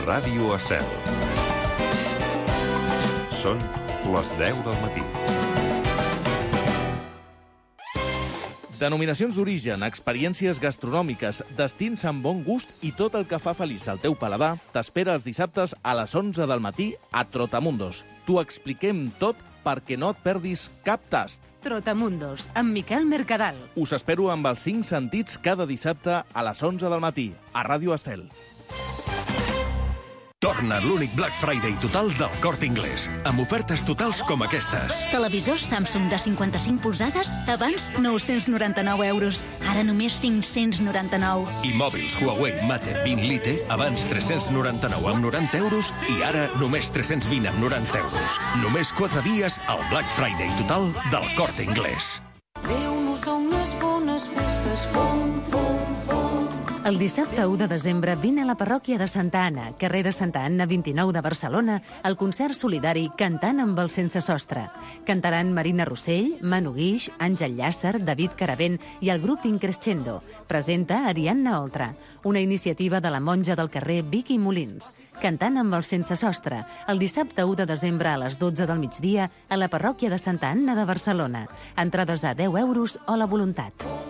Ràdio Estel. Són les 10 del matí. Denominacions d'origen, experiències gastronòmiques, destins amb bon gust i tot el que fa feliç al teu paladar t'espera els dissabtes a les 11 del matí a Trotamundos. T'ho expliquem tot perquè no et perdis cap tast. Trotamundos, amb Miquel Mercadal. Us espero amb els 5 sentits cada dissabte a les 11 del matí, a Ràdio Estel. Torna l'únic Black Friday total del Corte Inglés, amb ofertes totals com aquestes. Televisors Samsung de 55 polzades, abans 999 euros, ara només 599. I mòbils Huawei Mate 20 Lite, abans 399 amb 90 euros i ara només 320 amb 90 euros. Només 4 dies al Black Friday total del Corte Inglés. Déu nos dona unes bones festes, fum, fum, fum. El dissabte 1 de desembre vine a la parròquia de Santa Anna, carrer de Santa Anna 29 de Barcelona, al concert solidari Cantant amb el Sense Sostre. Cantaran Marina Rossell, Manu Guix, Àngel Llàcer, David Caravent i el grup Increscendo. Presenta Ariadna Oltra, una iniciativa de la monja del carrer Vicky Molins. Cantant amb el Sense Sostre, el dissabte 1 de desembre a les 12 del migdia a la parròquia de Santa Anna de Barcelona. Entrades a 10 euros o la voluntat.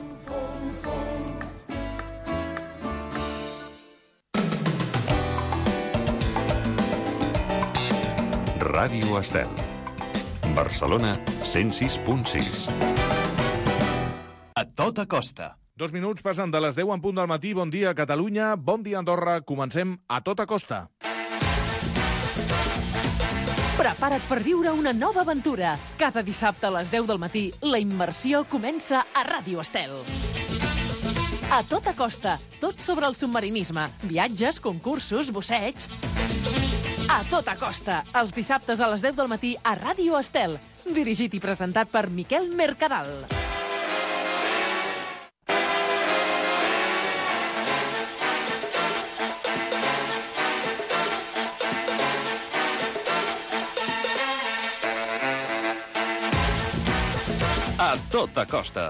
Ràdio Estel. Barcelona 106.6. A tota costa. 2 minuts passen de les 10 en punt del matí. Bon dia, Catalunya. Bon dia, Andorra. Comencem a tota costa. Prepara't per viure una nova aventura. Cada dissabte a les 10 del matí, la immersió comença a Ràdio Estel. A tota costa, tot sobre el submarinisme, viatges, concursos, busseig. A tota costa, els dissabtes a les 10 del matí a Ràdio Estel, dirigit i presentat per Miquel Mercadal. A tota costa.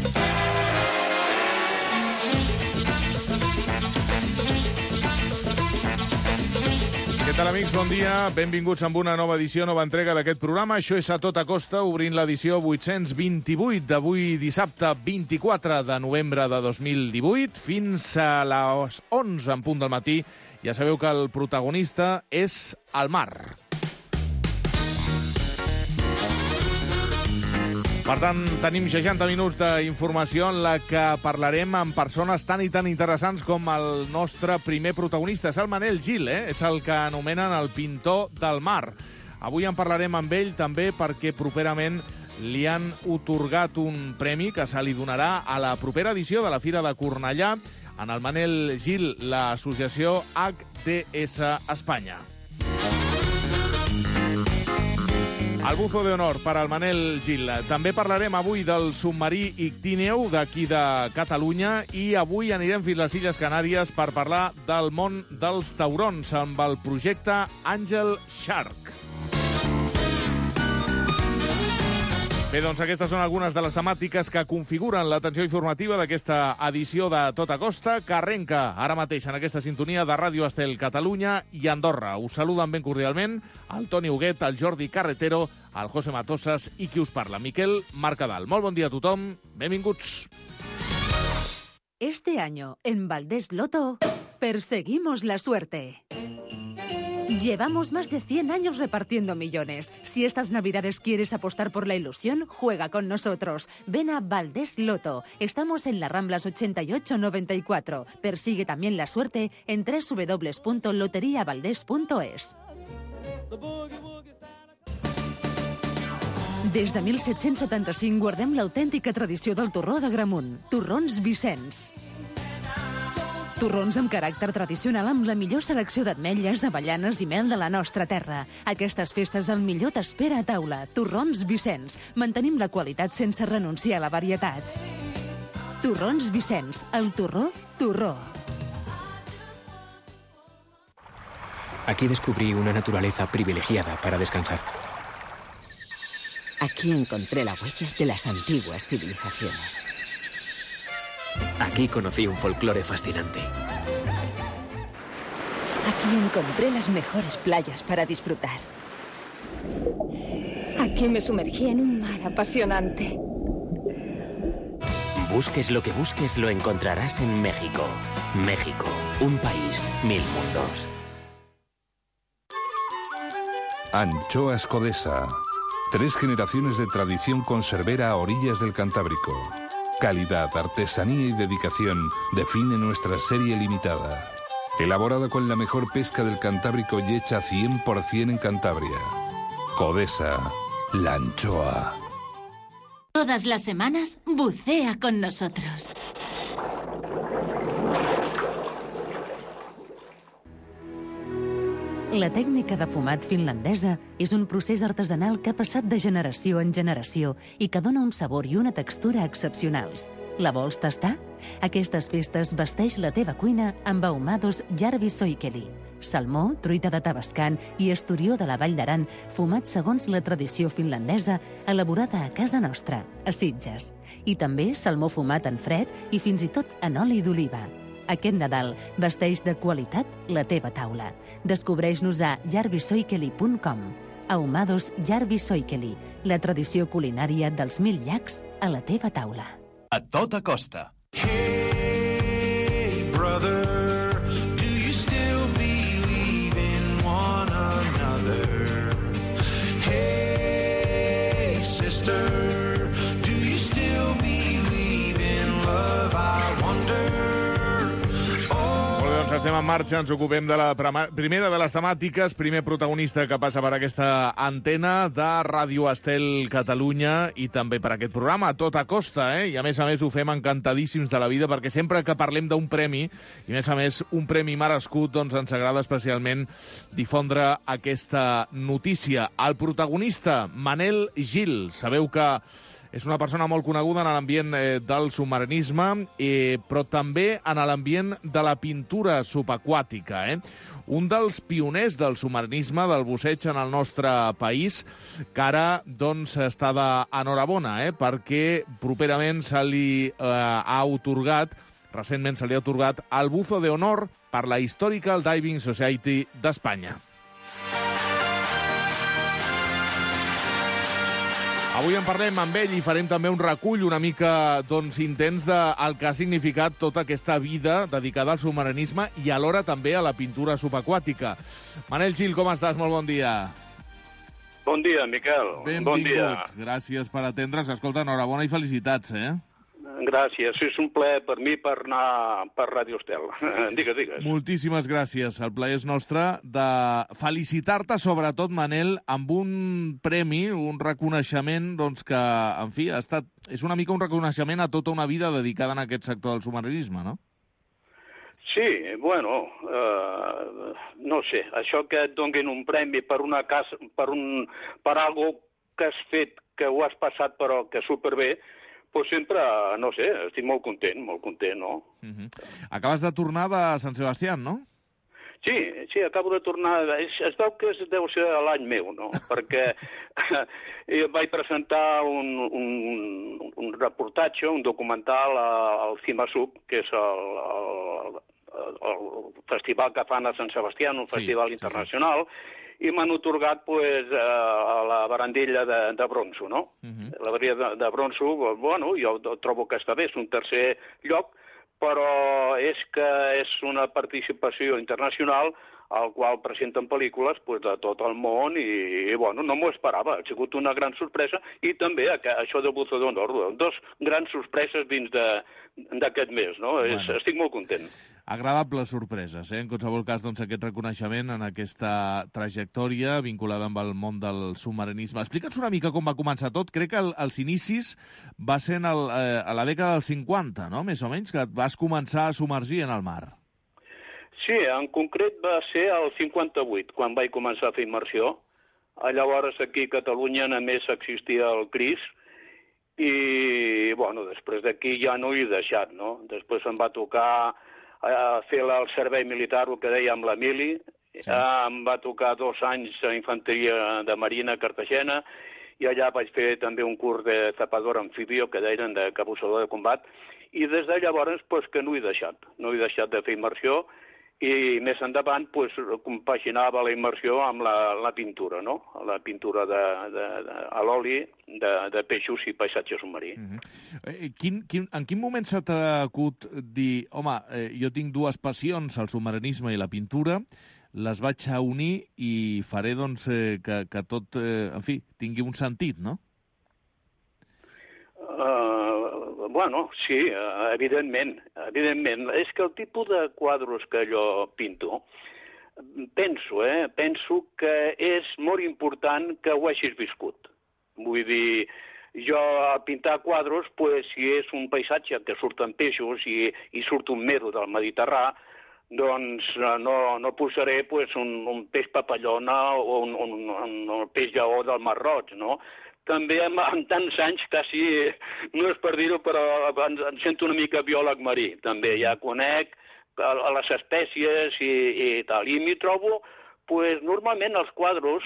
Què tal, amics? Bon dia. Benvinguts amb una nova edició, nova entrega d'aquest programa. Això és A Tota Costa, obrint l'edició 828 d'avui dissabte 24 de novembre de 2018. Fins a les 11 en punt del matí. Ja sabeu que el protagonista és el mar. Per tant, tenim 60 minuts d'informació en la que parlarem amb persones tan i tan interessants com el nostre primer protagonista. És el Manel Gil, és el que anomenen el pintor del mar. Avui en parlarem amb ell també perquè properament li han otorgat un premi que se li donarà a la propera edició de la Fira de Cornellà. En el Manel Gil, l'associació HDS Espanya. El buzo de honor per al Manel Gil. També parlarem avui del submarí Ictíneo d'aquí de Catalunya i avui anirem fins a les Illes Canàries per parlar del món dels taurons amb el projecte Angel Shark. Bé, doncs aquestes són algunes de les temàtiques que configuren l'atenció informativa d'aquesta edició de Tota Costa, que arrenca ara mateix en aquesta sintonia de Ràdio Estel Catalunya i Andorra. Us saluden ben cordialment el Toni Huguet, el Jordi Carretero, el José Matosas i qui us parla, Miquel Mercadal. Molt bon dia a tothom, benvinguts. Este año, en Valdés Loto, perseguimos la suerte. Llevamos más de 100 años repartiendo millones. Si estas Navidades quieres apostar por la ilusión, juega con nosotros. Ven a Valdés Loto. Estamos en las Ramblas 8894. Persigue también la suerte en www.loteriavaldés.es. Des de 1775 guardem l'autèntica tradició del torró d'Agramunt. Torrons Vicenç. Torrons amb caràcter tradicional amb la millor selecció d'ametlles, avellanes i mel de la nostra terra. Aquestes festes el millor t'espera a taula. Torrons Vicenç. Mantenim la qualitat sense renunciar a la varietat. Torrons Vicenç. El torró, torró. Aquí descubrí una naturaleza privilegiada para descansar. Aquí encontré la huella de las antiguas civilizaciones. Aquí conocí un folclore fascinante. Aquí encontré las mejores playas para disfrutar. Aquí me sumergí en un mar apasionante. Busques lo que busques, lo encontrarás en México. México, un país, 1000 mundos. Anchoas Codesa. 3 generaciones de tradición conservera a orillas del Cantábrico. Calidad, artesanía y dedicación define nuestra serie limitada. Elaborada con la mejor pesca del Cantábrico y hecha 100% en Cantabria. Codesa, la anchoa. Todas las semanas, bucea con nosotros. La tècnica de fumat finlandesa és un procés artesanal que ha passat de generació en generació i que dona un sabor i una textura excepcionals. La vols tastar? Aquestes festes vesteix la teva cuina amb ahumados Järvi Soikeli. Salmó, truita de Tabascan i esturió de la Vall d'Aran, fumat segons la tradició finlandesa, elaborada a casa nostra, a Sitges. I també salmó fumat en fred i fins i tot en oli d'oliva. Aquest Nadal vesteix de qualitat la teva taula. Descobreix-nos a jarvisoikeli.com. Ahumados Järvi Soikeli, la tradició culinària dels 1000 llacs a la teva taula. A tota costa. Hey, brother, do you still believe in one another? Hey, sister, do you still believe in love? I wonder. Doncs estem en marxa, ens ocupem de la primera de les temàtiques, primer protagonista que passa per aquesta antena de Ràdio Estel Catalunya i també per aquest programa, a tota costa, I a més ho fem encantadíssims de la vida perquè sempre que parlem d'un premi, i a més un premi merescut, doncs ens agrada especialment difondre aquesta notícia. El protagonista, Manel Gil, sabeu que és una persona molt coneguda en l'ambient del submarinisme, però també en l'ambient de la pintura subaquàtica. Un dels pioners del submarinisme, del busseig en el nostre país, que ara doncs, està d'enhorabona, perquè properament se li ha atorgat, recentment se li ha atorgat, el Buzo de Honor per la Historical Diving Society d'Espanya. Avui en parlem amb ell i farem també un recull una mica intens del que ha significat tota aquesta vida dedicada al submarinisme i alhora també a la pintura subaquàtica. Manel Gil, com estàs? Molt bon dia. Bon dia, Miquel. Benvingut. Bon dia. Gràcies per atendre'ns. Escolta, enhorabona i felicitats, Gràcies. És un plaer per mi per anar per Ràdio Estel. Digues. Moltíssimes gràcies. El plaer és nostre de felicitar-te, sobretot, Manel, amb un premi, un reconeixement que, en fi, és una mica un reconeixement a tota una vida dedicada en aquest sector del submarinisme, no? Sí, bueno, no sé, això que et donguin un premi per una casa, per algo que has fet, que ho has passat però que superbé, doncs sempre, no sé, estic molt content, no? Acabes de tornar de Sant Sebastià, no? Sí, acabo de tornar. Es veu que deu ser l'any meu, no? Perquè vaig presentar un reportatge, un documental al CIMASUB, que és el festival que fan a Sant Sebastià, un festival internacional, i m'han atorgat a la barandilla de bronzo, no? La barandilla de bronzo, bueno, jo trobo que està bé, és un tercer lloc, però és que és una participació internacional al qual presenten pel·lícules de tot el món i bueno, no m'ho esperava, ha sigut una gran sorpresa i també això de Buzo d'Honor, 2 grans sorpreses dins d'aquest mes, no? Estic molt content. Agradables sorpreses, En qualsevol cas, aquest reconeixement en aquesta trajectòria vinculada amb el món del submarinisme. Explica'ns una mica com va començar tot. Crec que els inicis va ser a la dècada dels 50, no? Més o menys, que et vas començar a submergir en el mar. Sí, en concret va ser el 58, quan vaig començar a fer immersió. Llavors aquí a Catalunya només existia el CRIS i, bueno, després d'aquí ja no hi he deixat, no? Després em va tocar fer el servei militar, el que dèiem la mili. Em va tocar 2 anys a Infanteria de Marina a Cartagena i allà vaig fer també un curs de zapador amfibio, que deien de cabussador de combat, i des de llavors que no he deixat de fer immersió i més endavant compaginava la immersió amb la pintura, no? La pintura a l'oli de peixos i paisatge submarí. En quin moment se t'ha acut dir, home, jo tinc dues passions, el submarinisme i la pintura, les vaig a unir i faré que tot, en fi, tingui un sentit, no? Bueno, sí, evidentment. És que el tipus de quadros que jo pinto, penso que és molt important que ho hagis viscut. Vull dir, jo a pintar quadros, si és un paisatge que surten peixos i surt un mero del Mediterrani, doncs no posaré un peix papallona o un peix lleó del Mar Roig, no? També en tants anys, quasi, no és per dir-ho, però em sento una mica biòleg marí. També ja conec les espècies i tal. I m'hi trobo, normalment els quadros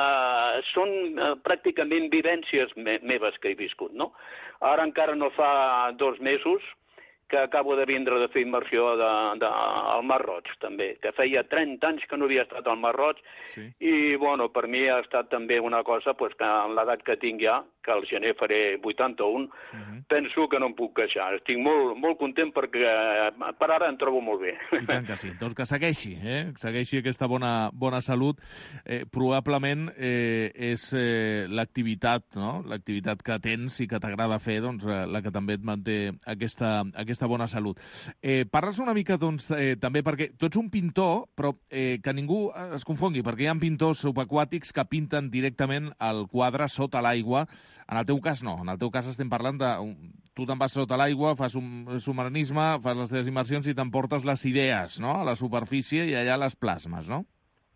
són pràcticament vivències meves que he viscut, no? Ara encara no fa 2 mesos que acabo de vindre de fer immersió al Mar Roig, també, que feia 30 anys que no havia estat al Mar Roig, i, bueno, per mi ha estat també una cosa que en l'edat que tinc ja, que al gener faré 81, penso que no em puc queixar. Estic molt content perquè per ara em trobo molt bé. I tant que sí. Doncs que segueixi, segueixi aquesta bona salut. Probablement és l'activitat, no?, l'activitat que tens i que t'agrada fer, doncs, la que també et manté aquesta bona salut. Parles una mica, doncs, també, perquè tu ets un pintor, però que ningú es confongui, perquè hi ha pintors subaquàtics que pinten directament el quadre sota l'aigua. En el teu cas no, en el teu cas estem parlant de... Tu te'n vas sota l'aigua, fas un submarinisme, fas les teves immersions i t'emportes les idees, no?, a la superfície i allà les plasmes, no?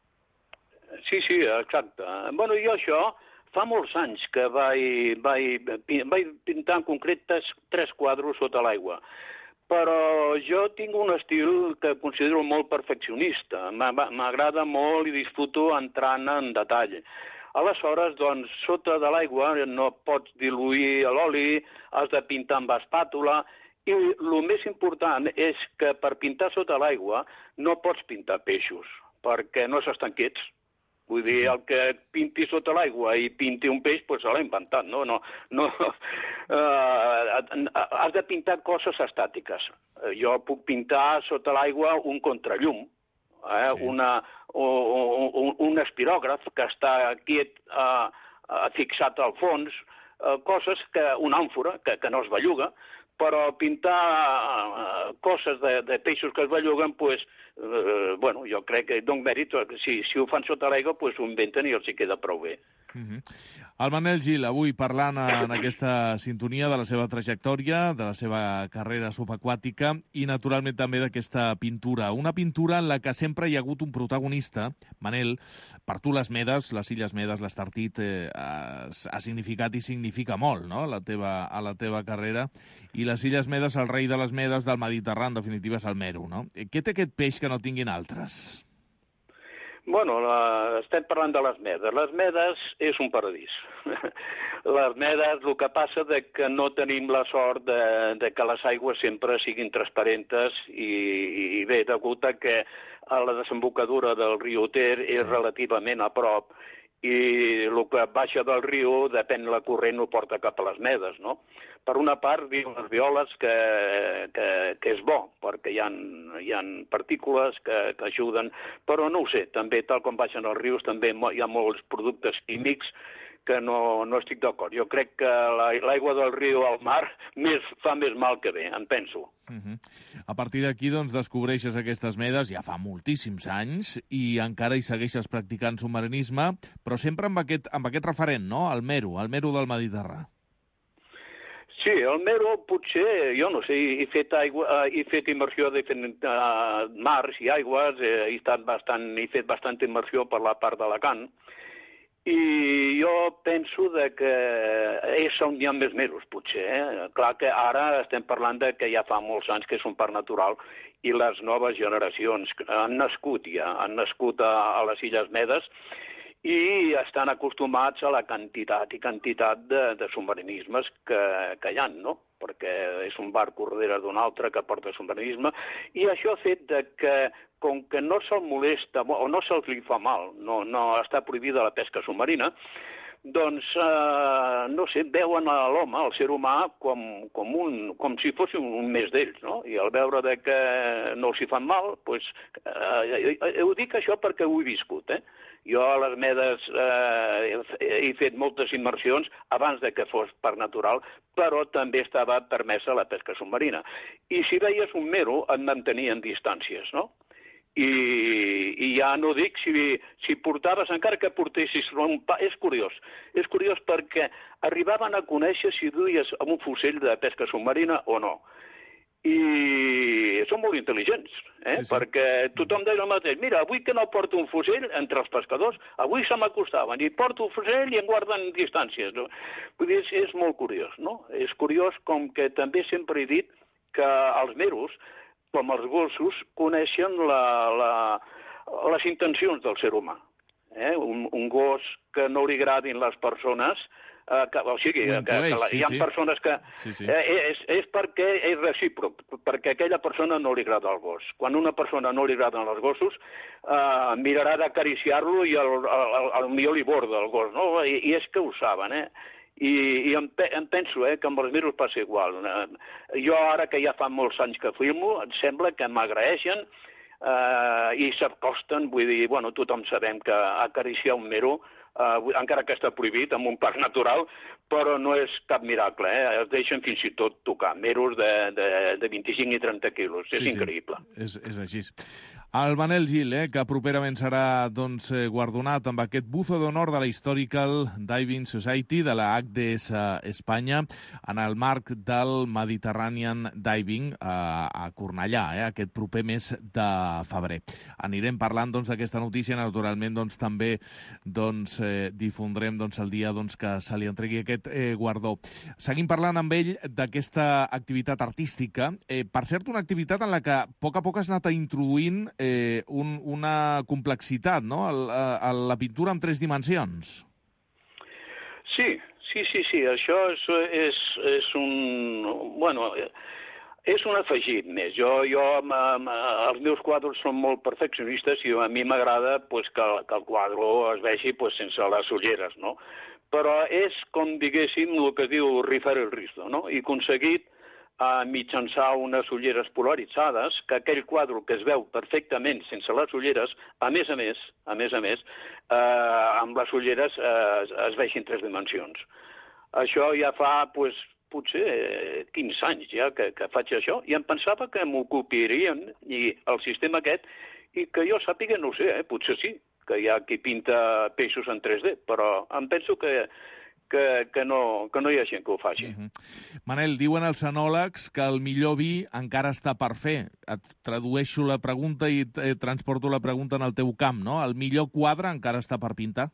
Sí, exacte. Bueno, jo això fa molts anys que vaig pintar en concret 3 quadros sota l'aigua. Però jo tinc un estil que considero molt perfeccionista. M'agrada molt i disfruto entrant en detall. Aleshores, doncs, sota de l'aigua no pots diluir l'oli, has de pintar amb espàtula, i el més important és que per pintar sota l'aigua no pots pintar peixos, perquè no s'estan quiets. Vull dir, el que pinti sota l'aigua i pinti un peix, se l'ha inventat, no? Has de pintar coses estàtiques. Jo puc pintar sota l'aigua un contrallum, un espirògraf que està quiet, fixat al fons, coses una àmfora que no es belluga, però pintar coses de peixos que es belluguen, bueno, jo crec que dono mèrit, si ho fan sota l'aigua, ho inventen i els hi queda prou bé. El Manel Gil, avui parlant en aquesta sintonia de la seva trajectòria, de la seva carrera subaquàtica i, naturalment, també d'aquesta pintura. Una pintura en la que sempre hi ha hagut un protagonista. Manel, per tu les Medes, les Illes Medes, l'Estartit, ha significat i significa molt, no?, a la teva carrera. I les Illes Medes, el rei de les Medes del Mediterrani, en definitiva, és el Mero, no? Què té aquest peix que no tinguin altres? Bueno, estem parlant de les Medes. Les Medes és un paradís. Les Medes, el que passa és que no tenim la sort de que les aigües sempre siguin transparentes i bé, degut a que la desembocadura del riu Ter és relativament a prop i el que baixa del riu, depèn la corrent, ho porta cap a les Medes, no? Per una part, diuen les biòlegs que és bo, perquè hi ha partícules que ajuden, però no ho sé, també, tal com baixen els rius, també hi ha molts productes químics que no estic d'acord. Jo crec que l'aigua del riu al mar fa més mal que bé, en penso. A partir d'aquí, doncs, descobreixes aquestes Medes, ja fa moltíssims anys, i encara hi segueixes practicant submarinisme, però sempre amb aquest referent, no?, el Mero del Mediterrani. Sí, el Mero potser, jo no sé, he fet immersió de mars i aigües, he fet bastant immersió per la part d'Alacant, i jo penso que és on hi ha més Meros, potser. Clar que ara estem parlant que ja fa molts anys que és un parc natural i les noves generacions han nascut a les Illes Medes i estan acostumats a la quantitat de submarinismes que hi ha, no? Perquè és un barco darrere d'un altre que porta submarinisme, i això ha fet que com que no se'l molesta o no se'ls li fa mal, no està prohibida la pesca submarina, doncs, no sé, veuen a l'home, al ser humà, com si fos un més d'ells, no? I al veure que no els hi fan mal, doncs, ho dic això perquè ho he viscut, eh? Jo a les Medes he fet moltes immersions abans de que fos parc natural, però també estava permesa la pesca submarina. I si veies un mero, et mantenien distàncies, no? I ja no dic si portaves, encara que portessis un pa... És curiós perquè arribaven a conèixer si duies amb un fusell de pesca submarina o no. I són molt intel·ligents, sí. Perquè tothom deia el mateix. Mira, avui que no porto un fusell, entre els pescadors, avui se m'acostaven, i porto un fusell i em guarden distàncies. No? Vull dir, és molt curiós, no? És curiós com que també sempre he dit que els meros, com els gossos, coneixen les intencions del ser humà. Un gos que no li agradin les persones, hi ha persones que... És perquè és recíproc, perquè a aquella persona no li agrada el gos. Quan a una persona no li agraden els gossos, mirarà d'acariciar-lo i potser li borda el gos, no? I és que ho saben, I em penso que amb els meros passa igual. Jo ara que ja fa molts anys que filmo, em sembla que m'agraeixen i s'acosten, vull dir, bueno, tothom sabem que acariciar un mero, encara que està prohibit en un parc natural, però no és cap miracle, es deixen fins i tot tocar, meros de 25 i 30 quilos, és increïble. És així. El Manel Gil, que properament serà guardonat amb aquest buzo d'honor de la Historical Diving Society de la HDS Espanya en el marc del Mediterranean Diving a Cornellà, aquest proper mes de febrer. Anirem parlant d'aquesta notícia, naturalment també difondrem el dia que se li entregui aquest guardó. Seguim parlant amb ell d'aquesta activitat artística. Per cert, una activitat en la que a poc has anat introduint una complexitat, no?, a la pintura en 3 dimensions. Sí, això és un... Bueno, és un afegit més. Els meus quadres són molt perfeccionistes i a mi m'agrada que el quadre es vegi sense les ulleres, no? Però és, com diguéssim, el que diu rifar el risto, no? I aconseguit mitjançar unes ulleres polaritzades, que aquell quadre que es veu perfectament sense les ulleres, a més a més, amb les ulleres es vegi en 3 dimensions. Això ja fa, potser 15 anys ja que faig això, i em pensava que m'ocuparien i el sistema aquest, i que jo sàpiga, no ho sé, potser sí, que hi ha qui pinta peixos en 3D, però em penso que no hi ha gent que ho faci. Manel, diuen els enòlegs que el millor vi encara està per fer. Et tradueixo la pregunta i transporto la pregunta en el teu camp, no? El millor quadre encara està per pintar?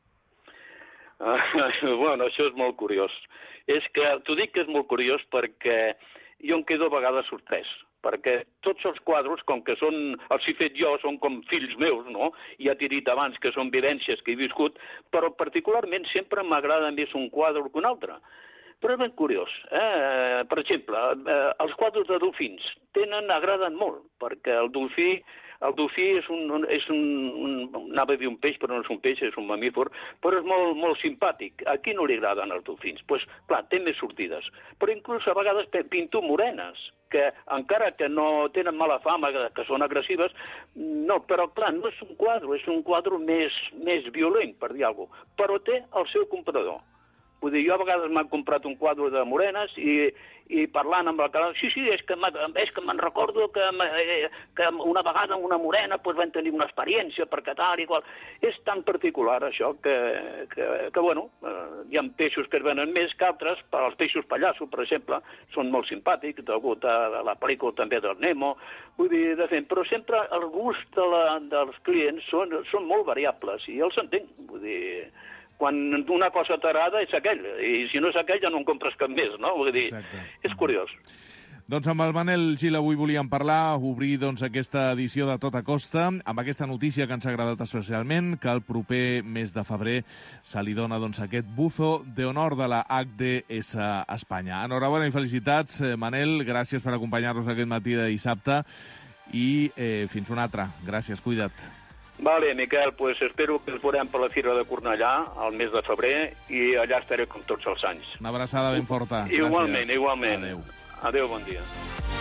Bueno, això és molt curiós. T'ho dic que és molt curiós perquè jo em quedo a vegades sorprès, perquè tots els quadres, com que els he fet jo, són com fills meus, no? Ja t'he dit abans que són vivències que he viscut, però particularment sempre m'agrada més un quadre que un altre. Però és ben curiós. Per exemple, els quadres de dofins agraden molt, perquè el dofí és anava a dir un peix, però no és un peix, és un mamífer, però és molt simpàtic. A qui no li agraden els dofins? Doncs, clar, té més sortides. Però inclús a vegades pinto morenes, que encara que no tenen mala fama, que són agressives, no, però clar, no és un quadre més violent, per dir alguna cosa, però té el seu comprador. Vull dir, jo a vegades m'han comprat un quadre de morenes i parlant amb el canal, sí, és que me'n recordo que una vegada amb una morena van tenir una experiència perquè tal i qual. És tan particular això que bueno, hi ha peixos que es venen més que altres, els peixos pallasso, per exemple, són molt simpàtics, degut a la pel·lícula també del Nemo, vull dir, però sempre el gust dels clients són molt variables i els entenc, vull dir... Quan una cosa t'agrada és aquell, i si no és aquell ja no en compres cap més, no? Vull dir, és curiós. Doncs amb el Manel Gil avui volíem parlar, obrir aquesta edició de Tota Costa, amb aquesta notícia que ens ha agradat especialment, que el proper mes de febrer se li dona aquest buzo d'honor de la HDS Espanya. Enhorabona i felicitats, Manel, gràcies per acompanyar-nos aquest matí de dissabte, i fins una altra. Gràcies, cuida't. Vale, Miquel, pues espero que ens veurem per la Fira de Cornellà al mes de febrer i allà estaré com tots els anys. Una abraçada ben forta. Igualment, Gràcies. igualment. Adéu. Adéu, bon dia.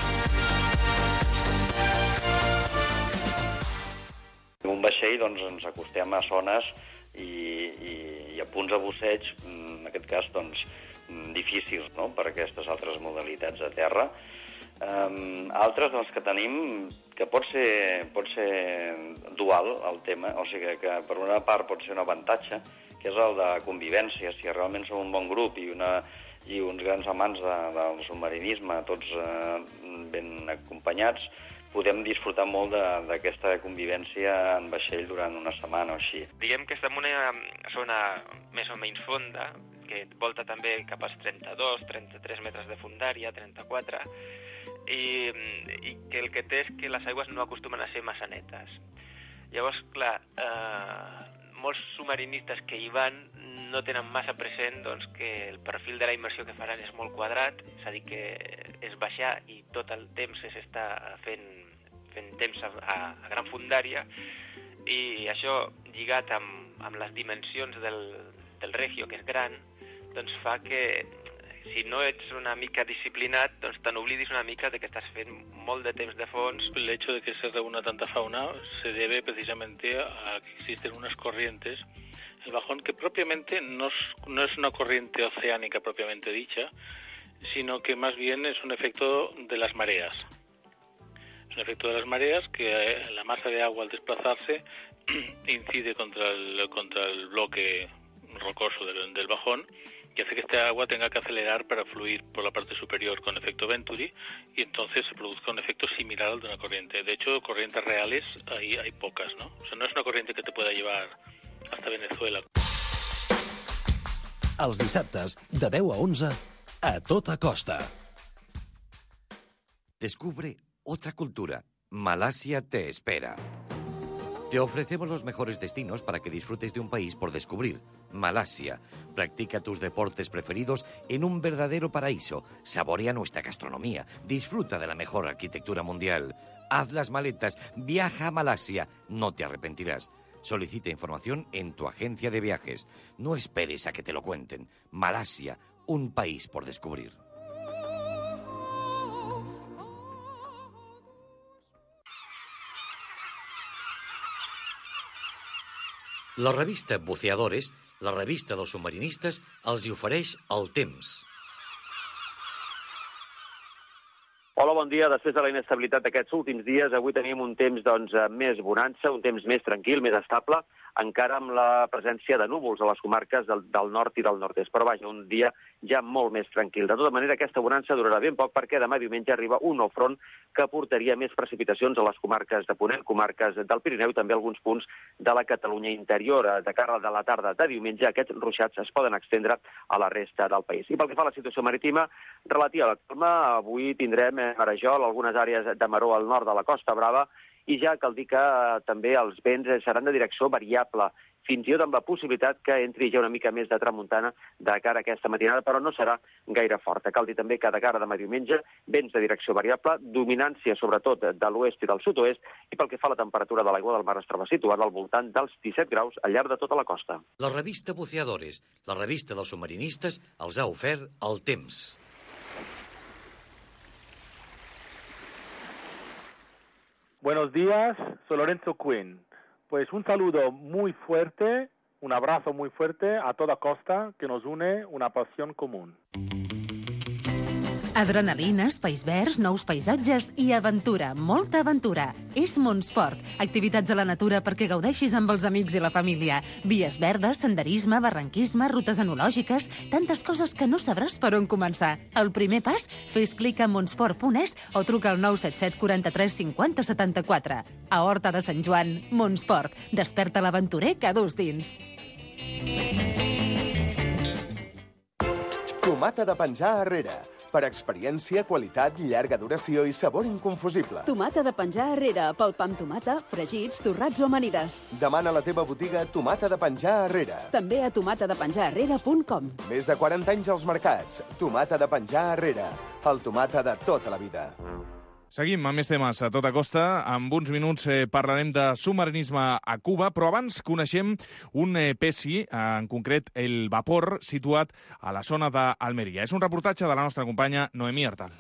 En un vaixell doncs, ens acostem a zones i a punts de busseig, en aquest cas, doncs, difícils, no?, per aquestes altres modalitats de terra. Altres dels que tenim, que pot ser dual el tema, o sigui que per una part pot ser un avantatge, que és el de convivència. Si realment som un bon grup i uns grans amants del submarinisme, tots ben acompanyats, podem disfrutar molt d'aquesta convivència en vaixell durant una setmana o així. Diguem que estem en una zona més o menys fonda, que volta també cap als 32, 33 metres de fondària, 34, i que el que té és que les aigües no acostumen a ser massa netes. Llavors, clar, molts submarinistes que hi van no tenen massa present doncs, que el perfil de la immersió que faran és molt quadrat, és a dir, que és baixar i tot el temps s'està fent temps a gran fondària, i això, lligat amb les dimensions del Regio, que és gran, doncs fa que si no ets una mica disciplinat, doncs te n'oblidis una mica de que estás fent molt de temps de fons. El hecho de que se reúna tanta fauna se debe precisamente a que existen unas corrientes. El bajón, que propiamente no es una corriente oceánica propiamente dicha, sino que más bien es un efecto de las mareas. Es un efecto de las mareas que la masa de agua al desplazarse incide contra el bloque rocoso del bajón, y hace que este agua tenga que acelerar para fluir por la parte superior con efecto Venturi, y entonces se produzca un efecto similar al de una corriente. De hecho, corrientes reales hay pocas, ¿no? O sea, no es una corriente que te pueda llevar hasta Venezuela. Els dissabtes, de 10 a 11, a tota costa. Descubre otra cultura. Malasia te espera. Te ofrecemos los mejores destinos para que disfrutes de un país por descubrir. Malasia. Practica tus deportes preferidos en un verdadero paraíso. Saborea nuestra gastronomía. Disfruta de la mejor arquitectura mundial. Haz las maletas. Viaja a Malasia. No te arrepentirás. Solicita información en tu agencia de viajes. No esperes a que te lo cuenten. Malasia, un país por descubrir. La revista Buceadores, la revista dels submarinistes, els hi ofereix el temps. Hola, bon dia. Després de la inestabilitat d'aquests últims dies, avui tenim un temps més bonança, un temps més tranquil, més estable, encara amb la presència de núvols a les comarques del nord i del nord-est. Però vaja, un dia ja molt més tranquil. De tota manera, aquesta bonança durarà ben poc perquè demà diumenge arriba un nou front que portaria més precipitacions a les comarques de Ponent, comarques del Pirineu i també alguns punts de la Catalunya interior. De cara de la tarda de diumenge, aquests ruixats es poden estendre a la resta del país. I pel que fa a la situació marítima, relativa a la calma, avui tindrem Marajol, algunes àrees de maró al nord de la Costa Brava, i ja cal dir que també els vents seran de direcció variable, fins i tot amb la possibilitat que entri ja una mica més de tramuntana de cara a aquesta matinada, però no serà gaire forta. Cal dir també que de cara a demà diumenge, vents de direcció variable, dominància sobretot de l'oest i del sud-oest, i pel que fa a la temperatura de l'aigua del mar es troba situada al voltant dels 17 graus al llarg de tota la costa. La revista Buceadores, la revista dels submarinistes, els ha ofert el temps. Buenos días, soy Lorenzo Quinn. Pues un saludo muy fuerte, un abrazo muy fuerte a toda costa que nos une una pasión común. Adrenalina, espais verds, nous paisatges i aventura, molta aventura. És Montsport, activitats a la natura perquè gaudeixis amb els amics i la família. Vies verdes, senderisme, barranquisme, rutes enològiques, tantes coses que no sabràs per on començar. El primer pas? Fes clic a montsport.es o truca al 977 43 50 74. A Horta de Sant Joan, Montsport. Desperta l'aventurer que dus dins. Tomata de penjar arrere. Per experiència, qualitat, llarga duració i sabor inconfusible. Tomata de penjar arrere, pel pa amb tomata, fregits, torrats o amanides. Demana a la teva botiga Tomata de penjar arrere. També a tomatadepenjararrere.com. Més de 40 anys als mercats. Tomata de penjar arrere. El tomata de tota la vida. Seguim amb més temes a tota costa. En uns minuts parlarem de submarinisme a Cuba, però abans coneixem un PESI, en concret el Vapor, situat a la zona d'Almeria. És un reportatge de la nostra companya Noemí Artal.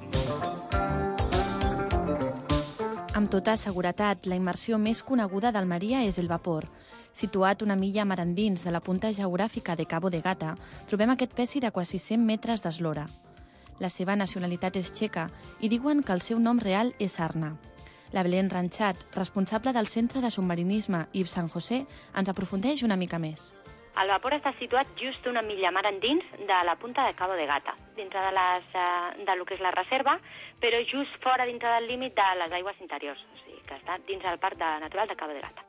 Amb tota seguretat, la immersió més coneguda d'Almeria és el Vapor. Situat una milla mar endins de la punta geogràfica de Cabo de Gata, trobem aquest PESI de quasi 100 metres d'eslora. La seva nacionalitat és txeca i diuen que el seu nom real és Arna. La Belén Ranchat, responsable del Centre de Submarinisme Yves San José, ens aprofundeix una mica més. El Vapor està situat just una milla mar endins de la punta de Cabo de Gata, dintre de lo que és la reserva, però just fora dintre del límit de les aigües interiors, o sigui que està dins del Parc Natural de Cabo de Gata.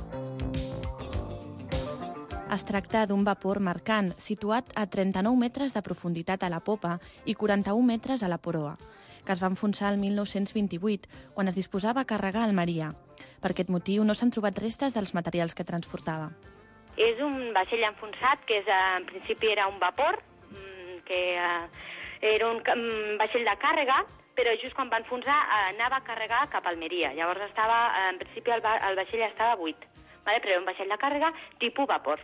Es tracta d'un vapor mercant situat a 39 metres de profunditat a la popa i 41 metres a la proa, que es va enfonsar el 1928, quan es disposava a carregar a Almeria. Per aquest motiu no s'han trobat restes dels materials que transportava. És un vaixell enfonsat, que en principi era un vapor, que era un vaixell de càrrega, però just quan va enfonsar anava a carregar cap a Almeria. Llavors en principi el vaixell estava buit. Però era un vaixell de càrrega tipus vapor.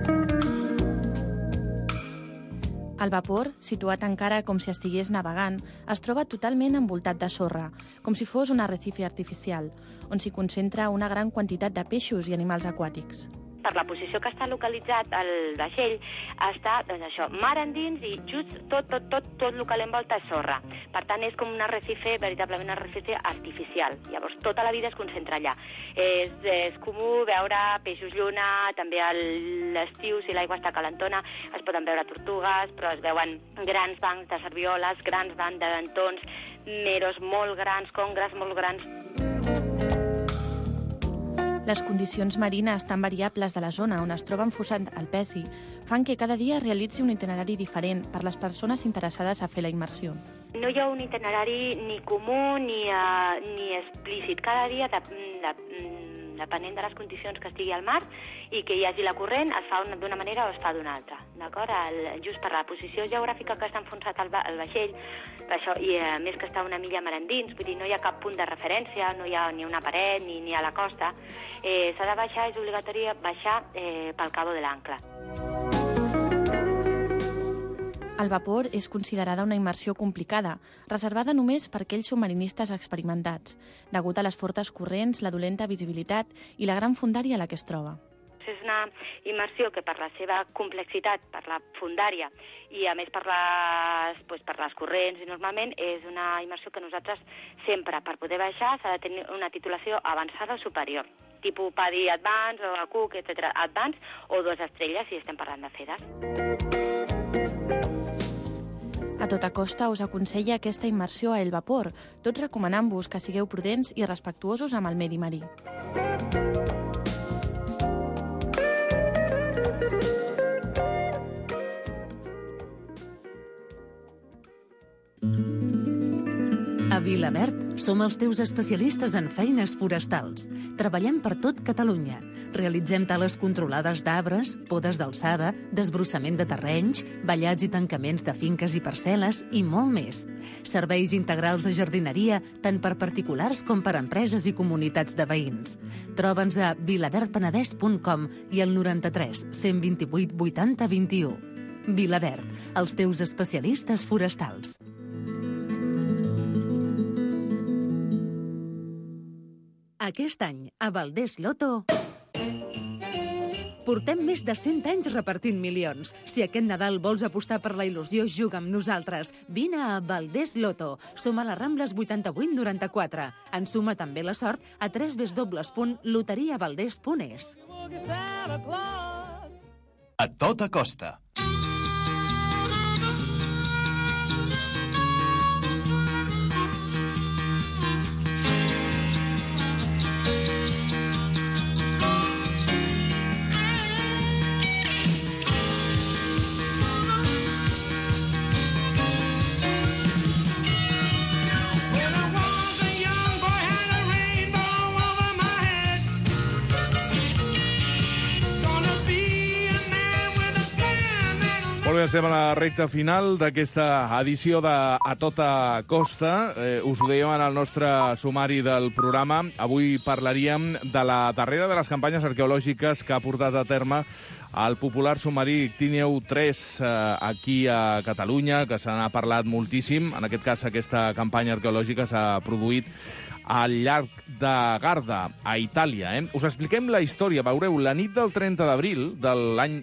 El vapor, situat encara com si estigués navegant, es troba totalment envoltat de sorra, com si fos un arrecife artificial, on s'hi concentra una gran quantitat de peixos i animals aquàtics. Per la posició que està localitzat el vaixell, està mar endins i just tot el que l'envolta és sorra. Per tant, és com un arrecife, veritablement un arrecife artificial. Llavors, tota la vida es concentra allà. És comú veure peixos lluna, també a l'estiu, si l'aigua està calentona, es poden veure tortugues, però es veuen grans bancs de servioles, grans bancs de dentons, meros molt grans, congres molt grans. Les condicions marines tan variables de la zona on es troba enfonsat el PESI fan que cada dia realitzi un itinerari diferent per les persones interessades a fer la immersió. No hi ha un itinerari ni comú ni explícit. Cada dia, depenent de les condicions que estigui al mar i que hi hagi la corrent, es fa d'una manera o es fa d'una altra. D'acord? Just per la posició geogràfica que està enfonsat el vaixell, i a més que està una milla mar endins, vull dir, no hi ha cap punt de referència, no hi ha ni una paret ni a la costa, s'ha de baixar, és obligatori baixar pel Cabo de l'Ancla. El vapor és considerada una immersió complicada, reservada només per aquells submarinistes experimentats, degut a les fortes corrents, la dolenta visibilitat i la gran fondària a la que es troba. És una immersió que per la seva complexitat, per la fondària i a més per les corrents, i normalment és una immersió que nosaltres sempre, per poder baixar, s'ha de tenir una titulació avançada o superior, tipus PADI Advanced o ACUC, etc. Advanced, o 2 estrelles si estem parlant de FEDES. A tota costa us aconsella aquesta immersió a el vapor, tot recomanant-vos que sigueu prudents i respectuosos amb el medi marí. A Vilaverd som els teus especialistes en feines forestals. Treballem per tot Catalunya. Realitzem tales controlades d'arbres, podes d'alçada, desbrossament de terrenys, ballats i tancaments de finques i parcel·les i molt més. Serveis integrals de jardineria, tant per particulars com per empreses i comunitats de veïns. Troba'ns a vilaverdpenedès.com i al 93 128 80 21. Vilaverd, els teus especialistes forestals. Aquest any, a Valdés Loto, portem més de 100 anys repartint milions. Si aquest Nadal vols apostar per la il·lusió, juga amb nosaltres. Vine a Valdés Loto. Som a les Rambles 8894. Ensuma també la sort a www.loteriavaldés.es. A tota costa. Gonna be a man with a gun. estem a la recta final d'aquesta edició de A Tota Costa. Us ho dèiem en el nostre sumari del programa. Avui parlaríem de la darrera de les campanyes arqueològiques que ha portat a terme el popular submarí Ictíneo 3 aquí a Catalunya, que se n'ha parlat moltíssim. En aquest cas, aquesta campanya arqueològica s'ha produït al llarg de Garda, a Itàlia. Us expliquem la història. Veureu, la nit del 30 d'abril de l'any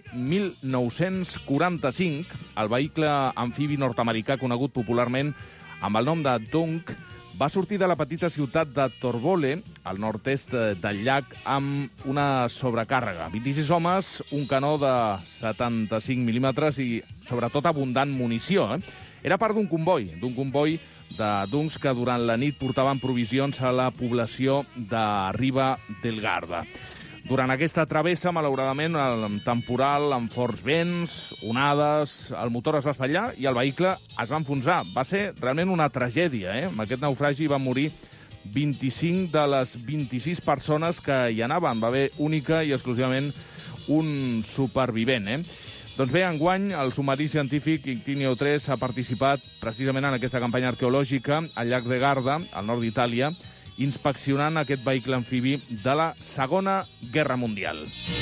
1945, el vehicle amfibi nord-americà conegut popularment amb el nom de Dunk va sortir de la petita ciutat de Torbole, al nord-est del llac, amb una sobrecàrrega. 26 homes, un canó de 75 mil·límetres i, sobretot, abundant munició. Era part d'un comboi de Dunks que durant la nit portaven provisions a la població de Riba del Garda. Durant aquesta travessa, malauradament, el temporal amb forts vents, onades, el motor es va espatllar i el vehicle es va enfonsar. Va ser realment una tragèdia. Amb aquest naufragi van morir 25 de les 26 persones que hi anaven. Va haver única i exclusivament un supervivent. Doncs bé, enguany, el submarí científic Ictíneo 3 ha participat precisament en aquesta campanya arqueològica al llac de Garda, al nord d'Itàlia, inspeccionant aquest vehicle amfibi de la Segona Guerra Mundial.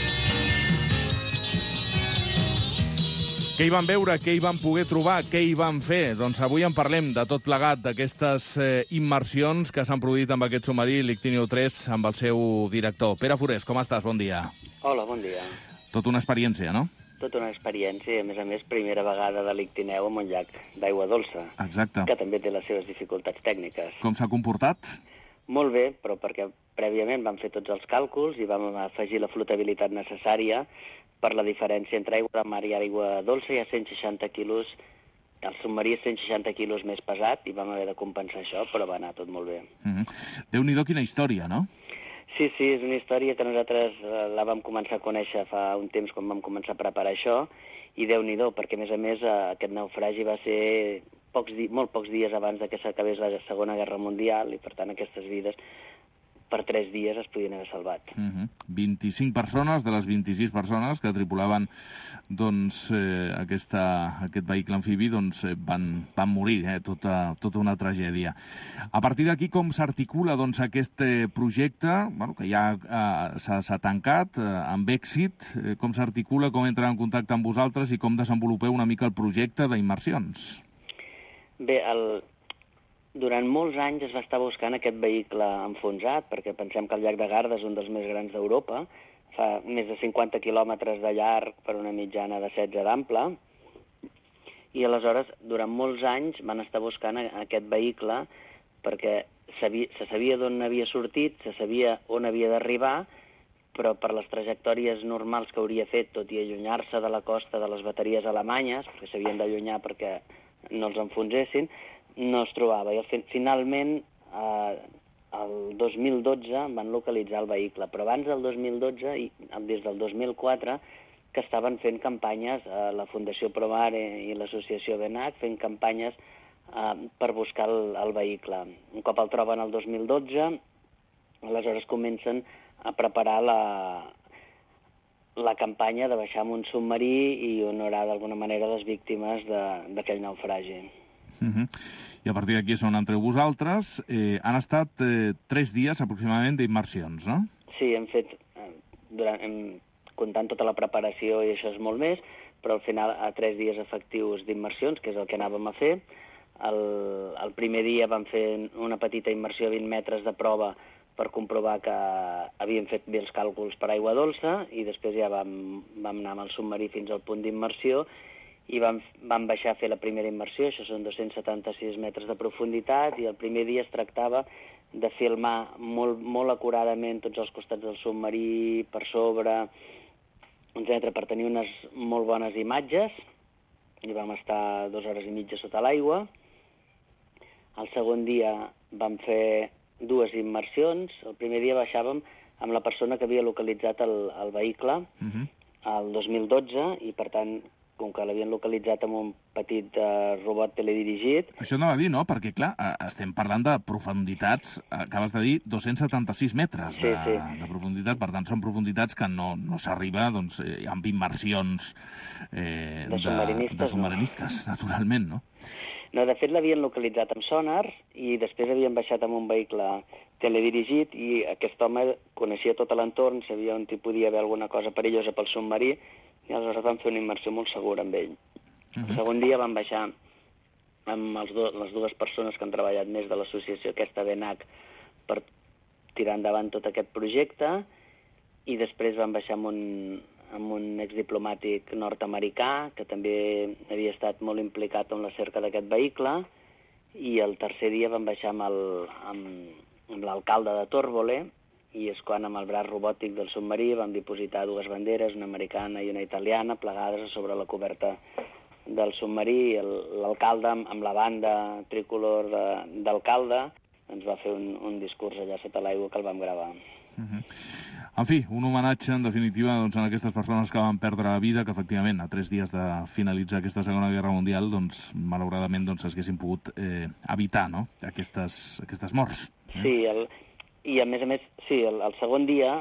Què hi van veure, què hi van poder trobar, què hi van fer? Doncs avui en parlem de tot plegat d'aquestes immersions que s'han produït amb aquest submarí, l'Ictíneo 3, amb el seu director. Pere Forés, com estàs? Bon dia. Hola, bon dia. Tot una experiència, no? Tota una experiència, a més, primera vegada de l'Ictíneo en un llac d'aigua dolça. Exacte. Que també té les seves dificultats tècniques. Com s'ha comportat? Molt bé, però perquè prèviament vam fer tots els càlculs i vam afegir la flotabilitat necessària per la diferència entre aigua de mar i aigua dolça. Hi ha 160 quilos, el submarí és 160 quilos més pesat i vam haver de compensar això, però va anar tot molt bé. Déu-n'hi-do, quina història, no? Sí, és una història que nosaltres la vam començar a conèixer fa un temps quan vam començar a preparar això, i Déu-n'hi-do, perquè a més aquest naufragi va ser molt pocs dies abans que s'acabés la Segona Guerra Mundial, i per tant aquestes vides per 3 dies es podien haver salvat. 25 persones de les 26 persones que tripulaven aquest vehicle amfibi van morir, tota una tragèdia. A partir d'aquí, com s'articula aquest projecte, que ja s'ha tancat amb èxit, com s'articula, com entra en contacte amb vosaltres i com desenvolupeu una mica el projecte d'immersions? Bé, durant molts anys es va estar buscant aquest vehicle enfonsat, perquè pensem que el llac de Garda és un dels més grans d'Europa, fa més de 50 quilòmetres de llarg per una mitjana de 16 d'ample, i aleshores, durant molts anys, van estar buscant aquest vehicle perquè se sabia d'on havia sortit, se sabia on havia d'arribar, però per les trajectòries normals que hauria fet, tot i allunyar-se de la costa de les bateries alemanyes, perquè s'havien d'allunyar perquè no els enfonsessin, no es trobava. I finalment, el 2012 van localitzar el vehicle, però abans del 2012, i des del 2004, que estaven fent campanyes, la Fundació Promare i l'associació BENAC, fent campanyes per buscar el vehicle. Un cop el troben el 2012, aleshores comencen a preparar la campanya de baixar amb un submarí i honorar d'alguna manera les víctimes d'aquell naufragi. I a partir d'aquí és on entreu vosaltres. Han estat 3 dies aproximadament d'immersions, no? Sí, hem fet, comptant tota la preparació i això és molt més, però al final 3 dies efectius d'immersions, que és el que anàvem a fer. El primer dia vam fer una petita immersió a 20 metres de prova per comprovar que havíem fet bé els càlculs per aigua dolça, i després ja vam anar amb el submarí fins al punt d'immersió i vam baixar a fer la primera immersió. Això són 276 metres de profunditat, i el primer dia es tractava de filmar molt acuradament tots els costats del submarí, per sobre, etc., per tenir unes molt bones imatges, i vam estar 2 hores i mitja sota l'aigua. El segon dia vam fer 2 immersions. El primer dia baixàvem amb la persona que havia localitzat el vehicle el 2012, i per tant com que l'havien localitzat amb un petit robot teledirigit. Això anava a dir, no? Perquè, clar, estem parlant de profunditats, acabes de dir, 276 metres de profunditat, per tant, són profunditats que no s'arriba doncs, amb immersions de submarinistes, naturalment, no? No, de fet, l'havien localitzat amb sonar i després havien baixat amb un vehicle teledirigit i aquest home coneixia tot l'entorn, sabia on hi podia haver alguna cosa perillosa pel submarí i aleshores van fer una immersió molt segura amb ell. El segon dia van baixar amb les dues persones que han treballat més de l'associació aquesta BENAC per tirar endavant tot aquest projecte i després van baixar amb un exdiplomàtic nord-americà que també havia estat molt implicat en la cerca d'aquest vehicle i el tercer dia van baixar amb l'alcalde de Torbole i és quan amb el braç robòtic del submarí van dipositar dues banderes, una americana i una italiana, plegades sobre la coberta del submarí. L'alcalde, amb la banda tricolor d'alcalde, ens va fer un discurs allà sota l'aigua que el vam gravar. En fi, un homenatge, en definitiva, doncs, a aquestes persones que van perdre la vida, que efectivament, a 3 dies de finalitzar aquesta Segona Guerra Mundial, doncs, malauradament, doncs, s'haguessin pogut evitar, no?, aquestes morts. Sí, i a més, sí, el segon dia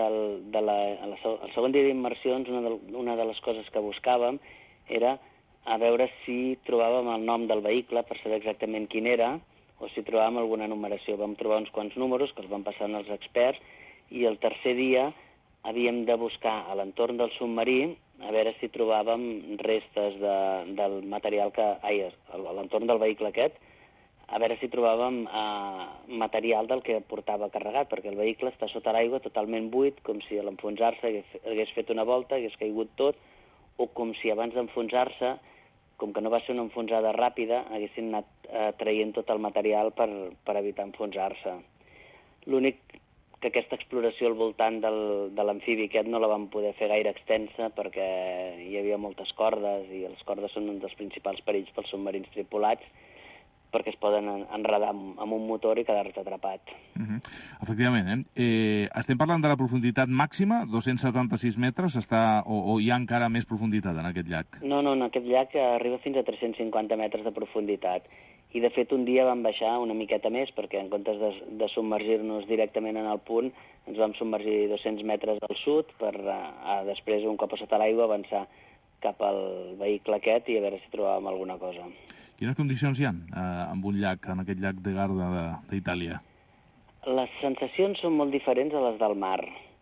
el segon dia d'immersions, una de les coses que buscàvem era a veure si trobàvem el nom del vehicle per saber exactament quin era o si trobàvem alguna numeració. Vam trobar uns quants números que els van passar als experts i el tercer dia havíem de buscar a l'entorn del submarí a veure si trobàvem restes del material a l'entorn del vehicle aquest, a veure si trobàvem material del que portava carregat, perquè el vehicle està sota l'aigua totalment buit, com si a l'enfonsar-se hagués fet una volta, hagués caigut tot, o com si abans d'enfonsar-se, com que no va ser una enfonsada ràpida, haguessin anat traient tot el material per evitar enfonsar-se. L'únic que aquesta exploració al voltant de l'amfibi aquest no la vam poder fer gaire extensa perquè hi havia moltes cordes i les cordes són un dels principals perills pels submarins tripulats perquè es poden enredar amb un motor i quedar-te atrapat. Efectivament, estem parlant de la profunditat màxima, 276 metres, o hi ha encara més profunditat en aquest llac? No, en aquest llac arriba fins a 350 metres de profunditat. I, de fet, un dia vam baixar una miqueta més, perquè en comptes de submergir-nos directament en el punt, ens vam submergir 200 metres al sud per després, un cop a sota l'aigua, avançar cap al vehicle aquest i a veure si trobàvem alguna cosa. Quines condicions hi ha en aquest llac de Garda d'Itàlia? Les sensacions són molt diferents a les del mar.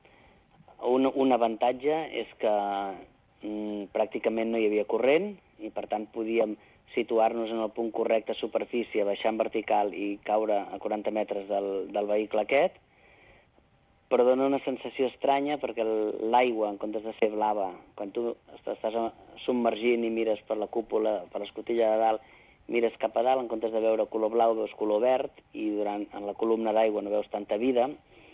Un avantatge és que pràcticament no hi havia corrent i, per tant, podíem situar-nos en el punt correcte a superfície, baixar en vertical i caure a 40 metres del vehicle aquest, però dona una sensació estranya perquè l'aigua, en comptes de ser blava, quan tu estàs submergint i mires per la cúpula, per l'escotilla de dalt, mires cap a dalt, en comptes de veure color blau, veus color verd, i en la columna d'aigua no veus tanta vida,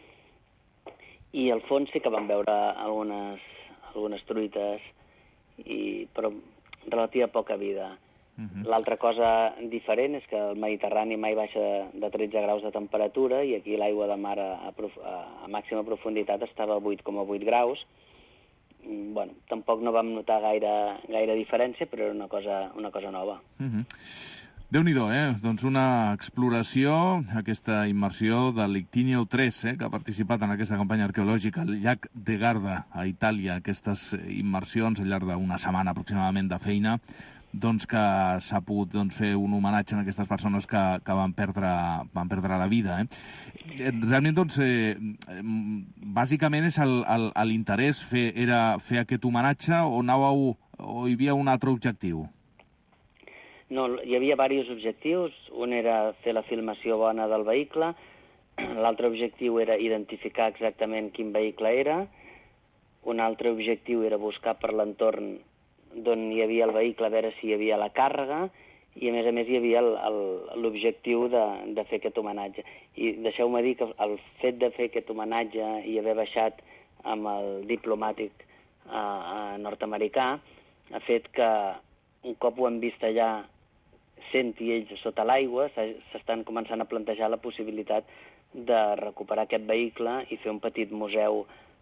i al fons sí que vam veure algunes truites, però relativa poca vida. L'altra cosa diferent és que el Mediterrani mai baixa de 13 graus de temperatura i aquí l'aigua de mar a màxima profunditat estava a 8,8 graus. Bueno, tampoc no vam notar gaire diferència, però era una cosa nova. Déu-n'hi-do, Doncs una exploració, aquesta immersió de l'Ictíneo 3, que ha participat en aquesta campanya arqueològica al llac de Garda, a Itàlia, aquestes immersions al llarg d'una setmana aproximadament de feina, doncs que s'ha pogut fer un homenatge a aquestes persones que van perdre la vida. Realment, doncs, bàsicament és l'interès era fer aquest homenatge o hi havia un altre objectiu? No, hi havia diversos objectius. Un era fer la filmació bona del vehicle, l'altre objectiu era identificar exactament quin vehicle era, un altre objectiu era buscar per l'entorn d'on hi havia el vehicle, a veure si hi havia la càrrega, i a més hi havia l'objectiu de fer aquest homenatge. I deixeu-me dir que el fet de fer aquest homenatge i haver baixat amb el diplomàtic nord-americà ha fet que un cop ho hem vist allà sent i ells sota l'aigua, s'estan començant a plantejar la possibilitat de recuperar aquest vehicle i fer un petit museu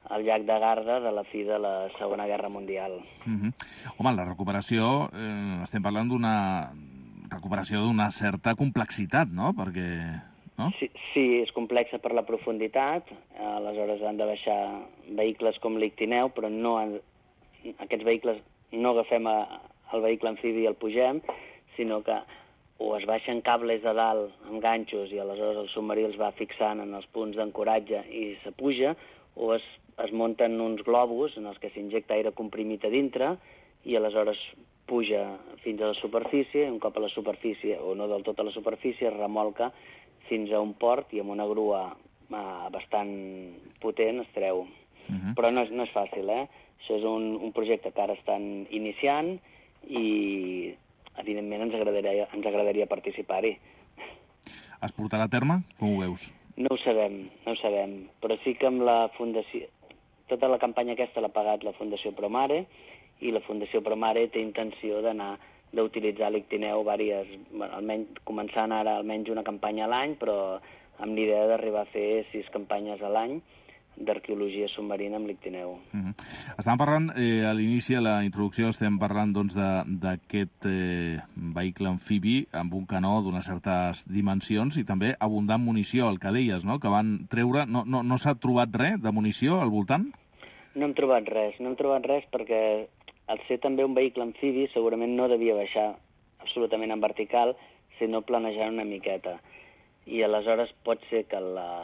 al llac de Garda de la fi de la Segona Guerra Mundial. Home, la recuperació, estem parlant d'una recuperació d'una certa complexitat, no? Perquè... No? Sí, és complexa per la profunditat, aleshores han de baixar vehicles com l'Ictineu, però aquests vehicles no agafem el vehicle amfibi i el pugem, sinó que o es baixen cables a dalt amb ganxos i aleshores el submarí els va fixant en els punts d'ancoratge i se puja, o es munten uns globus en els que s'injecta aire comprimit a dintre i aleshores puja fins a la superfície, un cop a la superfície, o no del tot a la superfície, es remolca fins a un port i amb una grua bastant potent es treu. Però no és fàcil, Això és un projecte que ara estan iniciant i, evidentment, ens agradaria participar-hi. Es portarà a terme? Com ho veus? No ho sabem, però sí que amb la Fundació... Tota la campanya aquesta l'ha pagat la Fundació Promare i la Fundació Promare té intenció d'utilitzar l'Ictineu almenys començant ara almenys una campanya a l'any, però amb l'idea d'arribar a fer 6 campanyes a l'any d'arqueologia submarina amb l'Ictineu. Estàvem parlant, a l'inici, a la introducció, estem parlant d'aquest vehicle amfibi amb un canó d'unes certes dimensions i també abundant munició, el que deies, no? Que van treure... No s'ha trobat res de munició al voltant? No hem trobat res perquè al ser també un vehicle amfibi segurament no devia baixar absolutament en vertical, sinó planejant una miqueta. I aleshores pot ser que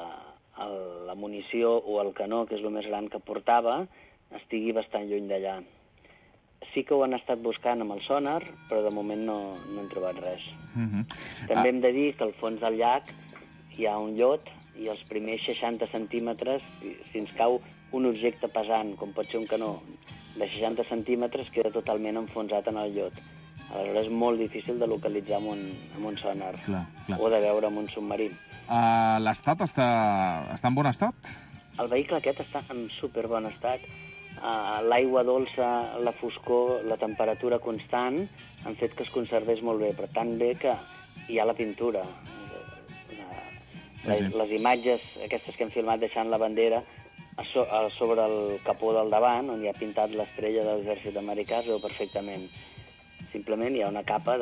la munició o el canó, que és el més gran que portava, estigui bastant lluny d'allà. Sí que ho han estat buscant amb el sonar, però de moment no hem trobat res. També hem de dir que al fons del llac hi ha un llot i els primers 60 centímetres, si ens cau un objecte pesant, com pot ser un canó, de 60 centímetres, queda totalment enfonsat en el llot. Aleshores és molt difícil de localitzar amb un sonar o de veure amb un submarí. L'estat està en bon estat? El vehicle aquest està en superbon estat. L'aigua dolça, la foscor, la temperatura constant han fet que es conservés molt bé, però tan bé que hi ha la pintura. Les imatges aquestes que hem filmat deixant la bandera sobre el capó del davant, on hi ha pintat l'estrella de l'exèrcit americà, es veu perfectament. Simplement hi ha una capa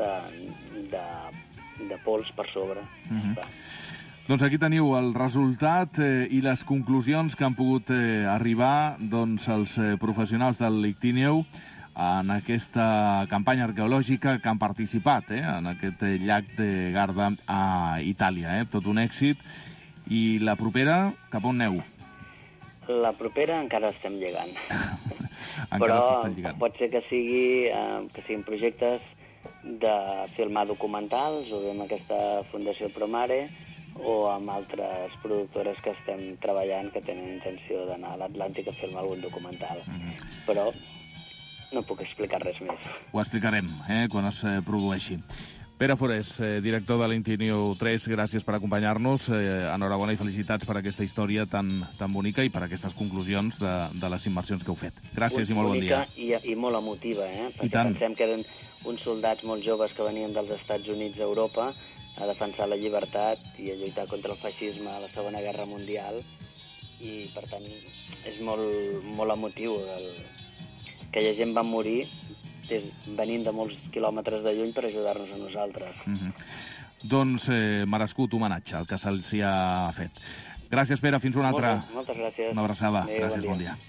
de pols per sobre. Doncs aquí teniu el resultat i les conclusions que han pogut arribar els professionals del l'Ictineu en aquesta campanya arqueològica que han participat en aquest llac de Garda a Itàlia. Tot un èxit. I la propera, cap on aneu? La propera encara estem llegant. Però pot ser que siguin projectes de filmar documentals o bé amb aquesta Fundació Promare o amb altres productores que estem treballant que tenen intenció d'anar a l'Atlàntic a filmar algun documental. Però no puc explicar res més. Ho explicarem quan es produeixi. Pere Forés, director de l'Ictineu 3, gràcies per acompanyar-nos. Enhorabona i felicitats per aquesta història tan bonica i per aquestes conclusions de les immersions que heu fet. Gràcies i molt bon dia. I molt emotiva, perquè pensem que eren uns soldats molt joves que venien dels Estats Units a Europa a defensar la llibertat i a lluitar contra el feixisme a la Segona Guerra Mundial i, per tant, és molt emotiu que hi ha gent va morir venint de molts quilòmetres de lluny per ajudar-nos a nosaltres. Doncs merescut homenatge el que se'ls ha fet. Gràcies, Pere, fins una altra. Moltes gràcies. Una abraçada. Gràcies, bon dia.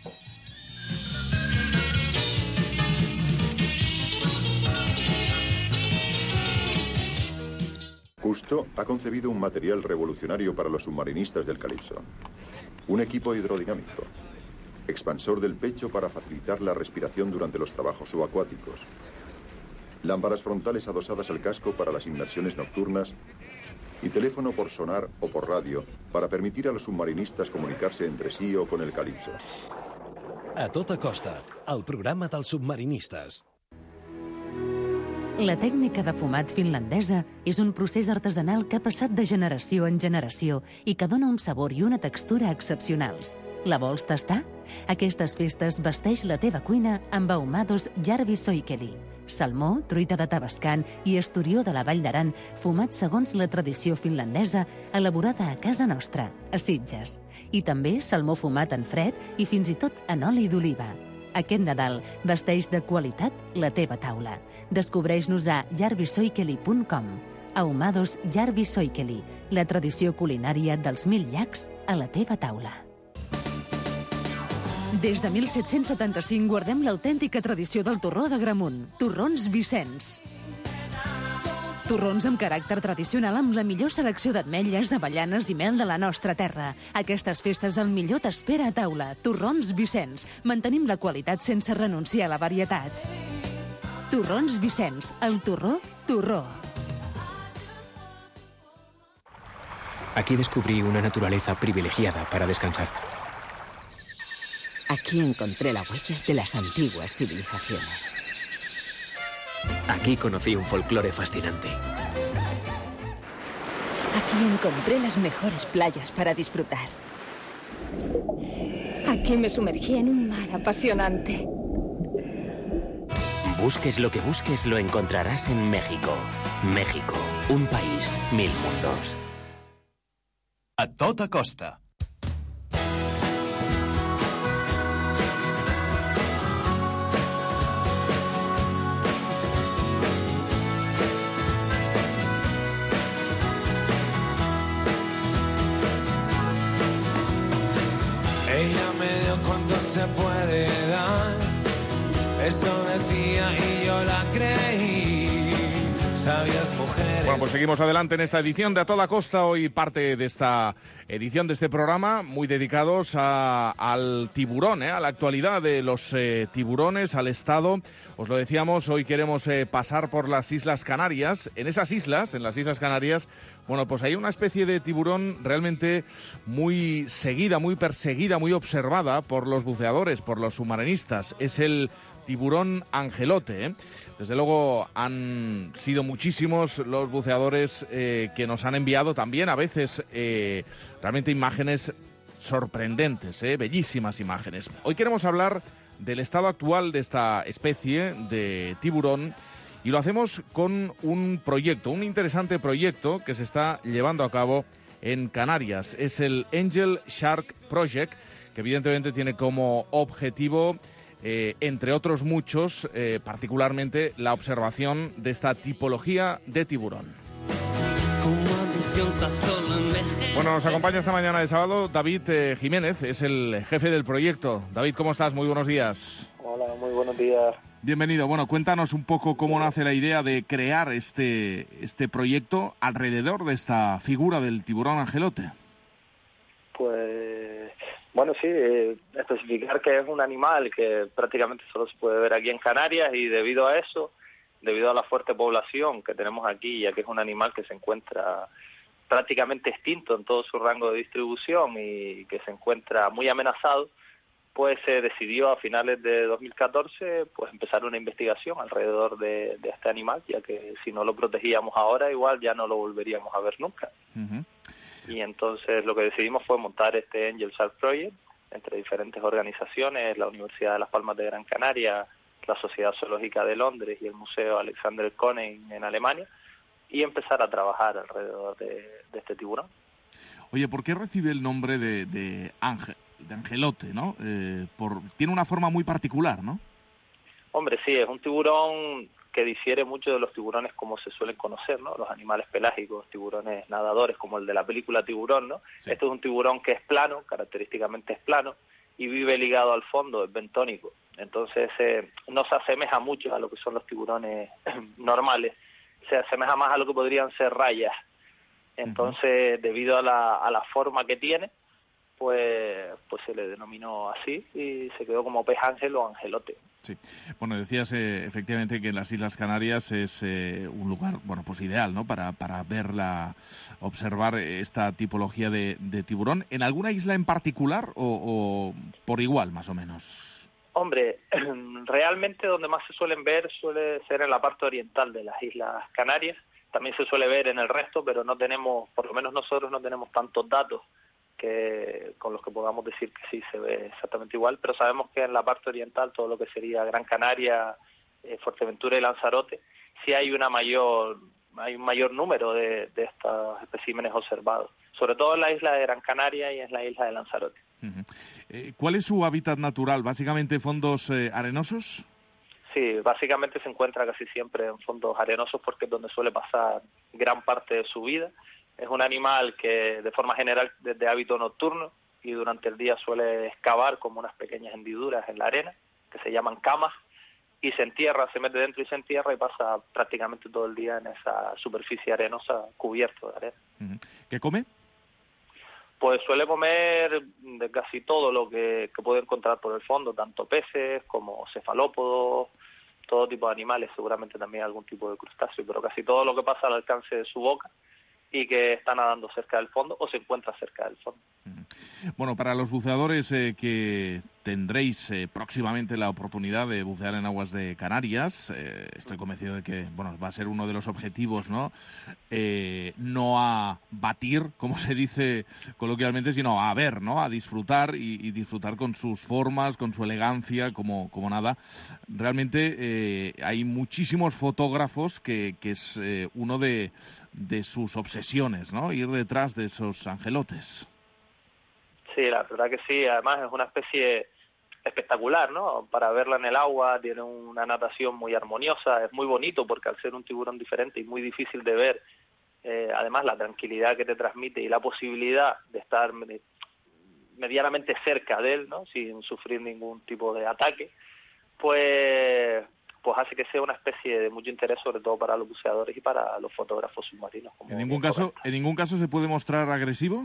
Cousteau ha concebido un material revolucionario para los submarinistas del Calipso. Un equipo hidrodinámico. Expansor del pecho para facilitar la respiración durante los trabajos subacuáticos. Lámparas frontales adosadas al casco para las inmersiones nocturnas y teléfono por sonar o por radio para permitir a los submarinistas comunicarse entre sí o con el Calipso. A tota costa, el programa dels submarinistes. La tècnica de fumat finlandesa és un procés artesanal que ha passat de generació en generació i que dona un sabor i una textura excepcionals. La vols tastar? Aquestes festes vesteix la teva cuina amb ahumados Järvi Soikeli. Salmó, truita de Tavascan i esturió de la Vall d'Aran, fumat segons la tradició finlandesa, elaborada a casa nostra, a Sitges. I també salmó fumat en fred i fins i tot en oli d'oliva. Aquest Nadal vesteix de qualitat la teva taula. Descobreix-nos a jarvisoikeli.com. Ahumados Jarvi Soikeli, la tradició culinària dels 1000 llacs a la teva taula. Des de 1775 guardem l'autèntica tradició del torró d'Agramunt. Torrons Vicenç. Torrons amb caràcter tradicional amb la millor selecció d'ametlles, avellanes i mel de la nostra terra. Aquestes festes el millor t'espera a taula. Torrons Vicenç. Mantenim la qualitat sense renunciar a la varietat. Torrons Vicenç. El torró, torró. Aquí descubrí una naturaleza privilegiada para descansar. Aquí encontré la huella de las antiguas civilizaciones. Aquí conocí un folclore fascinante. Aquí encontré las mejores playas para disfrutar. Aquí me sumergí en un mar apasionante. Busques lo que busques, lo encontrarás en México. México, un país, 1000 mundos. A tota costa. Ella me dio cuanto se puede dar, eso decía y yo la creí. Sabias mujeres. Bueno, pues seguimos adelante en esta edición de A Toda Costa. Hoy parte de esta edición de este programa muy dedicados al tiburón, a la actualidad de los tiburones, al estado. Os lo decíamos, hoy queremos pasar por las Islas Canarias. En esas islas, en las Islas Canarias, bueno, pues hay una especie de tiburón realmente muy seguida, muy perseguida, muy observada por los buceadores, por los submarinistas. Es el tiburón angelote, Desde luego han sido muchísimos los buceadores que nos han enviado también a veces realmente imágenes sorprendentes, bellísimas imágenes. Hoy queremos hablar del estado actual de esta especie de tiburón y lo hacemos con un proyecto, un interesante proyecto que se está llevando a cabo en Canarias. Es el Angel Shark Project, que evidentemente tiene como objetivo entre otros muchos, particularmente la observación de esta tipología de tiburón. Bueno, nos acompaña esta mañana de sábado David Jiménez, es el jefe del proyecto. David, ¿cómo estás? Muy buenos días. Hola, muy buenos días. Bienvenido. Bueno, cuéntanos un poco cómo nace la idea de crear este proyecto alrededor de esta figura del tiburón angelote. Pues, bueno, sí, especificar que es un animal que prácticamente solo se puede ver aquí en Canarias y debido a eso, debido a la fuerte población que tenemos aquí, ya que es un animal que se encuentra prácticamente extinto en todo su rango de distribución y que se encuentra muy amenazado, pues se decidió a finales de 2014 pues empezar una investigación alrededor de este animal, ya que si no lo protegíamos ahora, igual ya no lo volveríamos a ver nunca. Uh-huh. Y entonces lo que decidimos fue montar este Angel Shark Project entre diferentes organizaciones, la Universidad de Las Palmas de Gran Canaria, la Sociedad Zoológica de Londres y el Museo Alexander Koenig en Alemania, y empezar a trabajar alrededor de este tiburón. Oye, ¿por qué recibe el nombre de angelote, no? Tiene una forma muy particular, ¿no? Hombre, sí, es un tiburón que difiere mucho de los tiburones como se suelen conocer, ¿no? Los animales pelágicos, tiburones nadadores, como el de la película Tiburón, ¿no? Sí. Este es un tiburón que es plano, característicamente es plano, y vive ligado al fondo, es bentónico. Entonces no se asemeja mucho a lo que son los tiburones normales, se asemeja más a lo que podrían ser rayas. Entonces, debido a la forma que tiene, pues se le denominó así y se quedó como pez ángel o angelote. Sí. Bueno, decías efectivamente que las Islas Canarias es un lugar, bueno, pues ideal, ¿no? Para observar esta tipología de tiburón. ¿En alguna isla en particular o por igual, más o menos? Hombre, realmente donde más se suelen ver suele ser en la parte oriental de las Islas Canarias. También se suele ver en el resto, pero no tenemos, por lo menos nosotros no tenemos tantos datos que con los que podamos decir que sí se ve exactamente igual, pero sabemos que en la parte oriental todo lo que sería Gran Canaria, Fuerteventura y Lanzarote, sí hay un mayor número de estos especímenes observados, sobre todo en la isla de Gran Canaria y en la isla de Lanzarote. ¿Cuál es su hábitat natural? ¿Básicamente fondos arenosos? Sí, básicamente se encuentra casi siempre en fondos arenosos porque es donde suele pasar gran parte de su vida. Es un animal que de forma general es de hábito nocturno y durante el día suele excavar como unas pequeñas hendiduras en la arena, que se llaman camas, y se entierra, se mete dentro y se entierra y pasa prácticamente todo el día en esa superficie arenosa cubierto de arena. ¿Qué come? Pues suele comer de casi todo lo que puede encontrar por el fondo, tanto peces como cefalópodos, todo tipo de animales, seguramente también algún tipo de crustáceo, pero casi todo lo que pasa al alcance de su boca y que está nadando cerca del fondo o se encuentra cerca del fondo. Bueno, para los buceadores que tendréis próximamente la oportunidad de bucear en aguas de Canarias, estoy convencido de que va a ser uno de los objetivos, ¿no? No a batir, como se dice coloquialmente, sino a ver, ¿no? A disfrutar y disfrutar con sus formas, con su elegancia, como nada. Realmente hay muchísimos fotógrafos que es uno de sus obsesiones, ¿no? Ir detrás de esos angelotes. Sí, la verdad que sí. Además es una especie espectacular, ¿no? Para verla en el agua, tiene una natación muy armoniosa, es muy bonito porque al ser un tiburón diferente y muy difícil de ver, además la tranquilidad que te transmite y la posibilidad de estar medianamente cerca de él, ¿no? Sin sufrir ningún tipo de ataque, pues hace que sea una especie de mucho interés, sobre todo para los buceadores y para los fotógrafos submarinos. ¿En ningún caso se puede mostrar agresivo?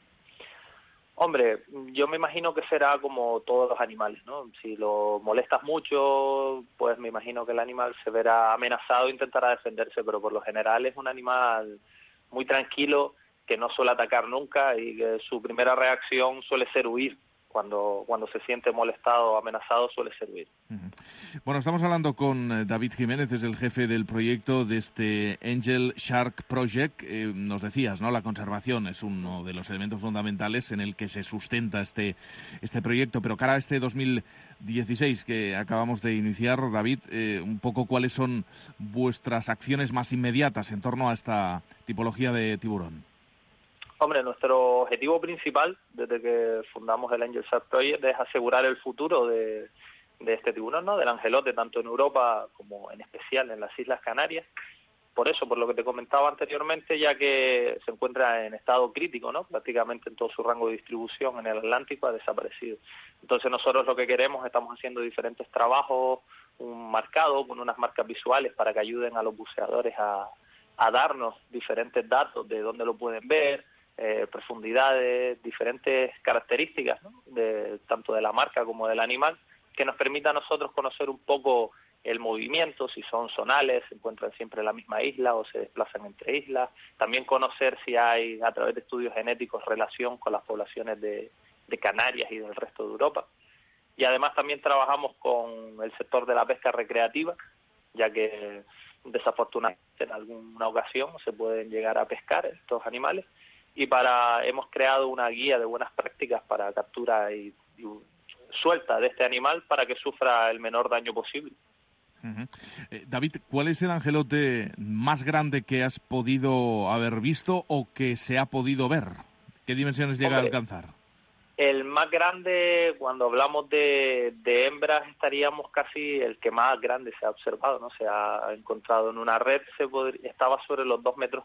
Hombre, yo me imagino que será como todos los animales, ¿no? Si lo molestas mucho, pues me imagino que el animal se verá amenazado e intentará defenderse, pero por lo general es un animal muy tranquilo, que no suele atacar nunca y que su primera reacción suele ser huir. Cuando se siente molestado o amenazado suele ser huir. Bueno, estamos hablando con David Jiménez, es el jefe del proyecto de este Angel Shark Project. Nos decías, ¿no? La conservación es uno de los elementos fundamentales en el que se sustenta este proyecto. Pero cara a este 2016 que acabamos de iniciar, David, un poco cuáles son vuestras acciones más inmediatas en torno a esta tipología de tiburón. Hombre, nuestro objetivo principal desde que fundamos el Angel Shark Project es asegurar el futuro de este tiburón, ¿no? Del angelote, tanto en Europa como en especial en las Islas Canarias. Por eso, por lo que te comentaba anteriormente, ya que se encuentra en estado crítico, ¿no? Prácticamente en todo su rango de distribución en el Atlántico ha desaparecido. Entonces nosotros lo que queremos, estamos haciendo diferentes trabajos, un marcado con unas marcas visuales para que ayuden a los buceadores a darnos diferentes datos de dónde lo pueden ver, profundidades, diferentes características, ¿no? Tanto de la marca como del animal, que nos permita a nosotros conocer un poco el movimiento, si son zonales, se encuentran siempre en la misma isla o se desplazan entre islas, también conocer si hay, a través de estudios genéticos, relación con las poblaciones de Canarias y del resto de Europa. Y además también trabajamos con el sector de la pesca recreativa, ya que desafortunadamente en alguna ocasión se pueden llegar a pescar estos animales, y hemos creado una guía de buenas prácticas para captura y suelta de este animal para que sufra el menor daño posible. David, ¿cuál es el angelote más grande que has podido haber visto o que se ha podido ver? ¿Qué dimensiones llega a alcanzar? El más grande, cuando hablamos de hembras, estaríamos casi el que más grande se ha observado, ¿no? Se ha encontrado en una red, estaba sobre los 2,40 metros.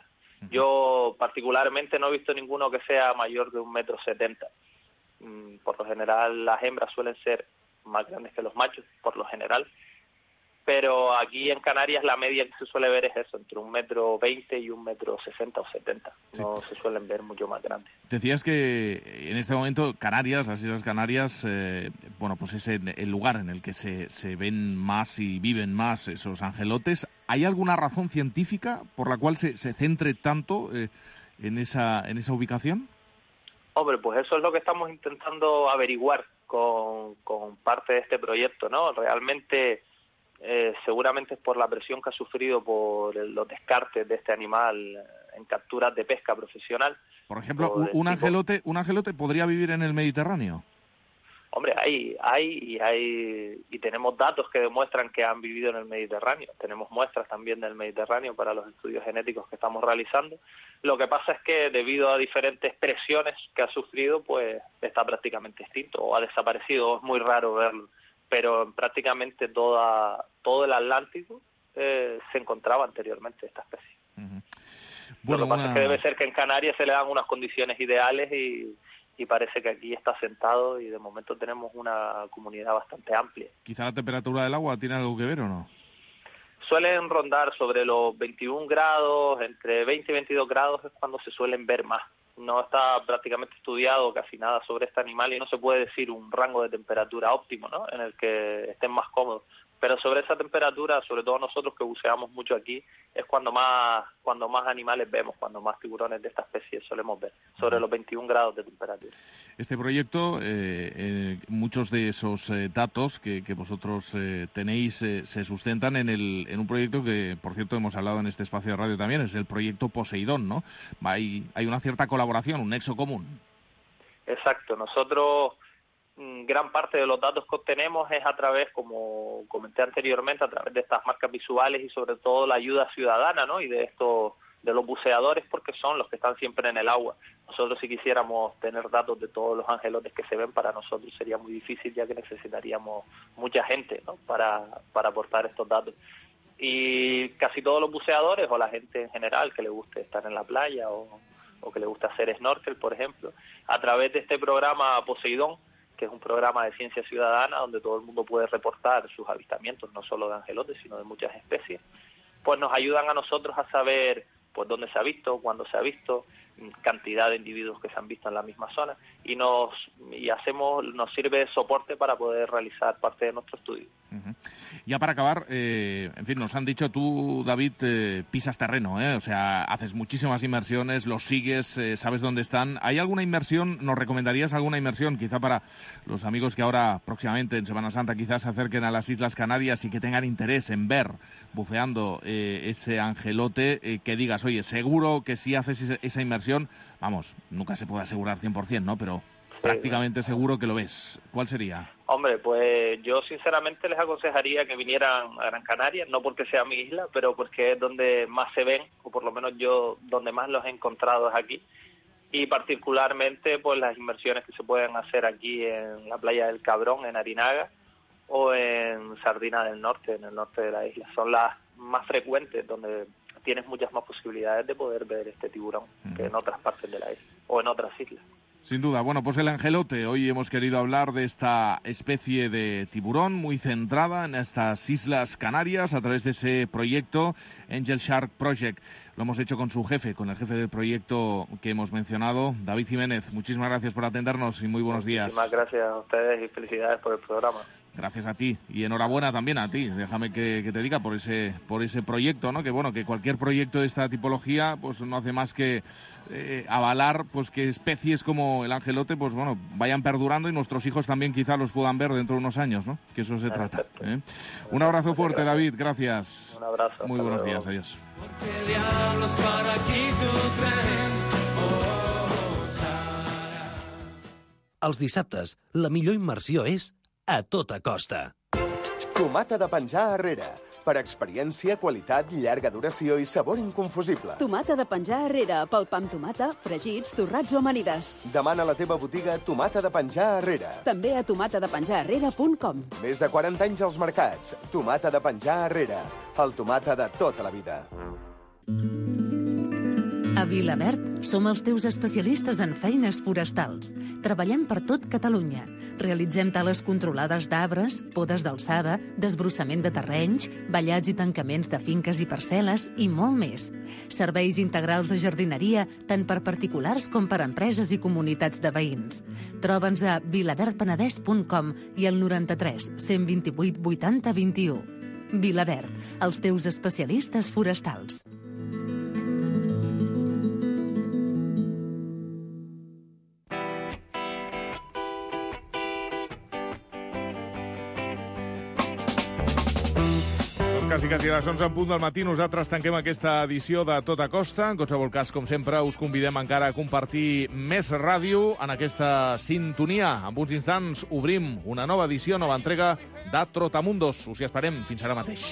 Yo particularmente no he visto ninguno que sea mayor de 1,70 m. Por lo general las hembras suelen ser más grandes que los machos, por lo general. Pero aquí en Canarias la media que se suele ver es eso, entre 1,20 m y 1,60 m o 70. No se suelen ver mucho más grandes. Decías que en este momento Canarias, las Islas Canarias, pues es el lugar en el que se ven más y viven más esos angelotes. ¿Hay alguna razón científica por la cual se centre tanto en esa ubicación? Hombre, pues eso es lo que estamos intentando averiguar con parte de este proyecto, ¿no? Realmente seguramente es por la presión que ha sufrido por los descartes de este animal en capturas de pesca profesional. Por ejemplo, un angelote podría vivir en el Mediterráneo. Hombre, y tenemos datos que demuestran que han vivido en el Mediterráneo. Tenemos muestras también del Mediterráneo para los estudios genéticos que estamos realizando. Lo que pasa es que debido a diferentes presiones que ha sufrido, pues está prácticamente extinto o ha desaparecido. Es muy raro verlo, pero en prácticamente todo el Atlántico se encontraba anteriormente esta especie. Bueno, lo que pasa es que debe ser que en Canarias se le dan unas condiciones ideales y parece que aquí está asentado y de momento tenemos una comunidad bastante amplia. ¿Quizá la temperatura del agua tiene algo que ver o no? Suelen rondar sobre los 21 grados, entre 20 y 22 grados es cuando se suelen ver más. No está prácticamente estudiado casi nada sobre este animal y no se puede decir un rango de temperatura óptimo, ¿no?, en el que estén más cómodos. Pero sobre esa temperatura, sobre todo nosotros que buceamos mucho aquí, es cuando más animales vemos, cuando más tiburones de esta especie solemos ver, sobre los 21 grados de temperatura. Este proyecto, muchos de esos datos que vosotros tenéis se sustentan en un proyecto que, por cierto, hemos hablado en este espacio de radio también, es el proyecto Poseidón, ¿no? Hay una cierta colaboración, un nexo común. Exacto. Nosotros, gran parte de los datos que obtenemos es a través, como comenté anteriormente, a través de estas marcas visuales y sobre todo la ayuda ciudadana, ¿no?, y de los buceadores, porque son los que están siempre en el agua. Nosotros, si quisiéramos tener datos de todos los angelotes que se ven, para nosotros sería muy difícil, ya que necesitaríamos mucha gente, ¿no?, para aportar estos datos. Y casi todos los buceadores o la gente en general que le guste estar en la playa o que le guste hacer snorkel, por ejemplo, a través de este programa Poseidón, que es un programa de ciencia ciudadana donde todo el mundo puede reportar sus avistamientos, no solo de angelotes, sino de muchas especies, pues nos ayudan a nosotros a saber pues dónde se ha visto, cuándo se ha visto, cantidad de individuos que se han visto en la misma zona, y nos sirve de soporte para poder realizar parte de nuestro estudio. Ya para acabar, en fin, nos han dicho, tú, David, pisas terreno, o sea, haces muchísimas inmersiones, los sigues, sabes dónde están. ¿Hay alguna inmersión, nos recomendarías alguna inmersión, quizá para los amigos que ahora, próximamente, en Semana Santa, quizás se acerquen a las Islas Canarias y que tengan interés en ver, buceando, ese angelote, que digas, oye, seguro que si haces esa inmersión, vamos, nunca se puede asegurar 100%, ¿no?, pero prácticamente seguro que lo ves. ¿Cuál sería? Hombre, pues yo sinceramente les aconsejaría que vinieran a Gran Canaria, no porque sea mi isla, pero porque es donde más se ven, o por lo menos yo donde más los he encontrado es aquí. Y particularmente pues las inmersiones que se pueden hacer aquí en la playa del Cabrón, en Arinaga, o en Sardina del Norte, en el norte de la isla. Son las más frecuentes, donde tienes muchas más posibilidades de poder ver este tiburón que en otras partes de la isla, o en otras islas. Sin duda. Bueno, pues el angelote. Hoy hemos querido hablar de esta especie de tiburón muy centrada en estas Islas Canarias a través de ese proyecto Angel Shark Project. Lo hemos hecho con su jefe, con el jefe del proyecto que hemos mencionado, David Jiménez. Muchísimas gracias por atendernos y muy buenos días. Muchísimas gracias a ustedes y felicidades por el programa. Gracias a ti y enhorabuena también a ti. Déjame que te diga por ese proyecto, ¿no? Que bueno, que cualquier proyecto de esta tipología pues no hace más que avalar pues que especies como el angelote pues bueno, vayan perdurando y nuestros hijos también quizá los puedan ver dentro de unos años, ¿no? Que eso se trata, ¿eh? Un abrazo fuerte, David, gracias. Un abrazo. Muy buenos días, adiós. Els dissabtes, la millor immersió és a tota costa. Tomata de penjar arrere. Per experiència, qualitat, llarga duració i sabor inconfusible. Tomata de penjar arrere, pel pa amb tomata, fregits, torrats o amanides. Demana a la teva botiga Tomata de penjar arrere. També a tomatadepenjararrere.com. Més de 40 anys als mercats. Tomata de penjar arrere. El tomata de tota la vida. A Vilaverd som els teus especialistes en feines forestals. Treballem per tot Catalunya. Realitzem tales controlades d'arbres, podes d'alçada, desbrossament de terrenys, ballats i tancaments de finques i parcel·les i molt més. Serveis integrals de jardineria tant per particulars com per empreses i comunitats de veïns. Troba'ns a vilaverdpenedès.com i al 93 128 80 21. Vilaverd, els teus especialistes forestals. quasi a les 11 en punt del matí. Nosaltres tanquem aquesta edició de Tota Costa. En qualsevol cas, com sempre, us convidem encara a compartir més ràdio en aquesta sintonia. En uns instants obrim una nova edició, nova entrega de Trotamundos. Us hi esperem. Fins ara mateix.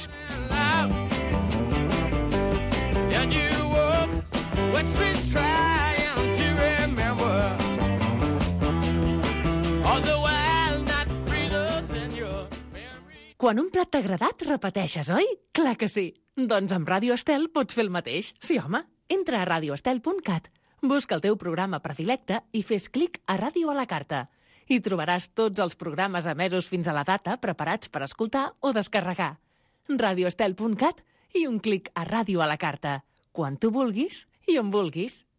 Quan un plat t'ha agradat, repeteixes, oi? Clar que sí. Doncs amb Ràdio Estel pots fer el mateix. Sí, home. Entra a radioestel.cat, busca el teu programa predilecte i fes clic a Ràdio a la carta. Hi trobaràs tots els programes emesos fins a la data preparats per escoltar o descarregar. radioestel.cat i un clic a Ràdio a la carta. Quan tu vulguis i on vulguis.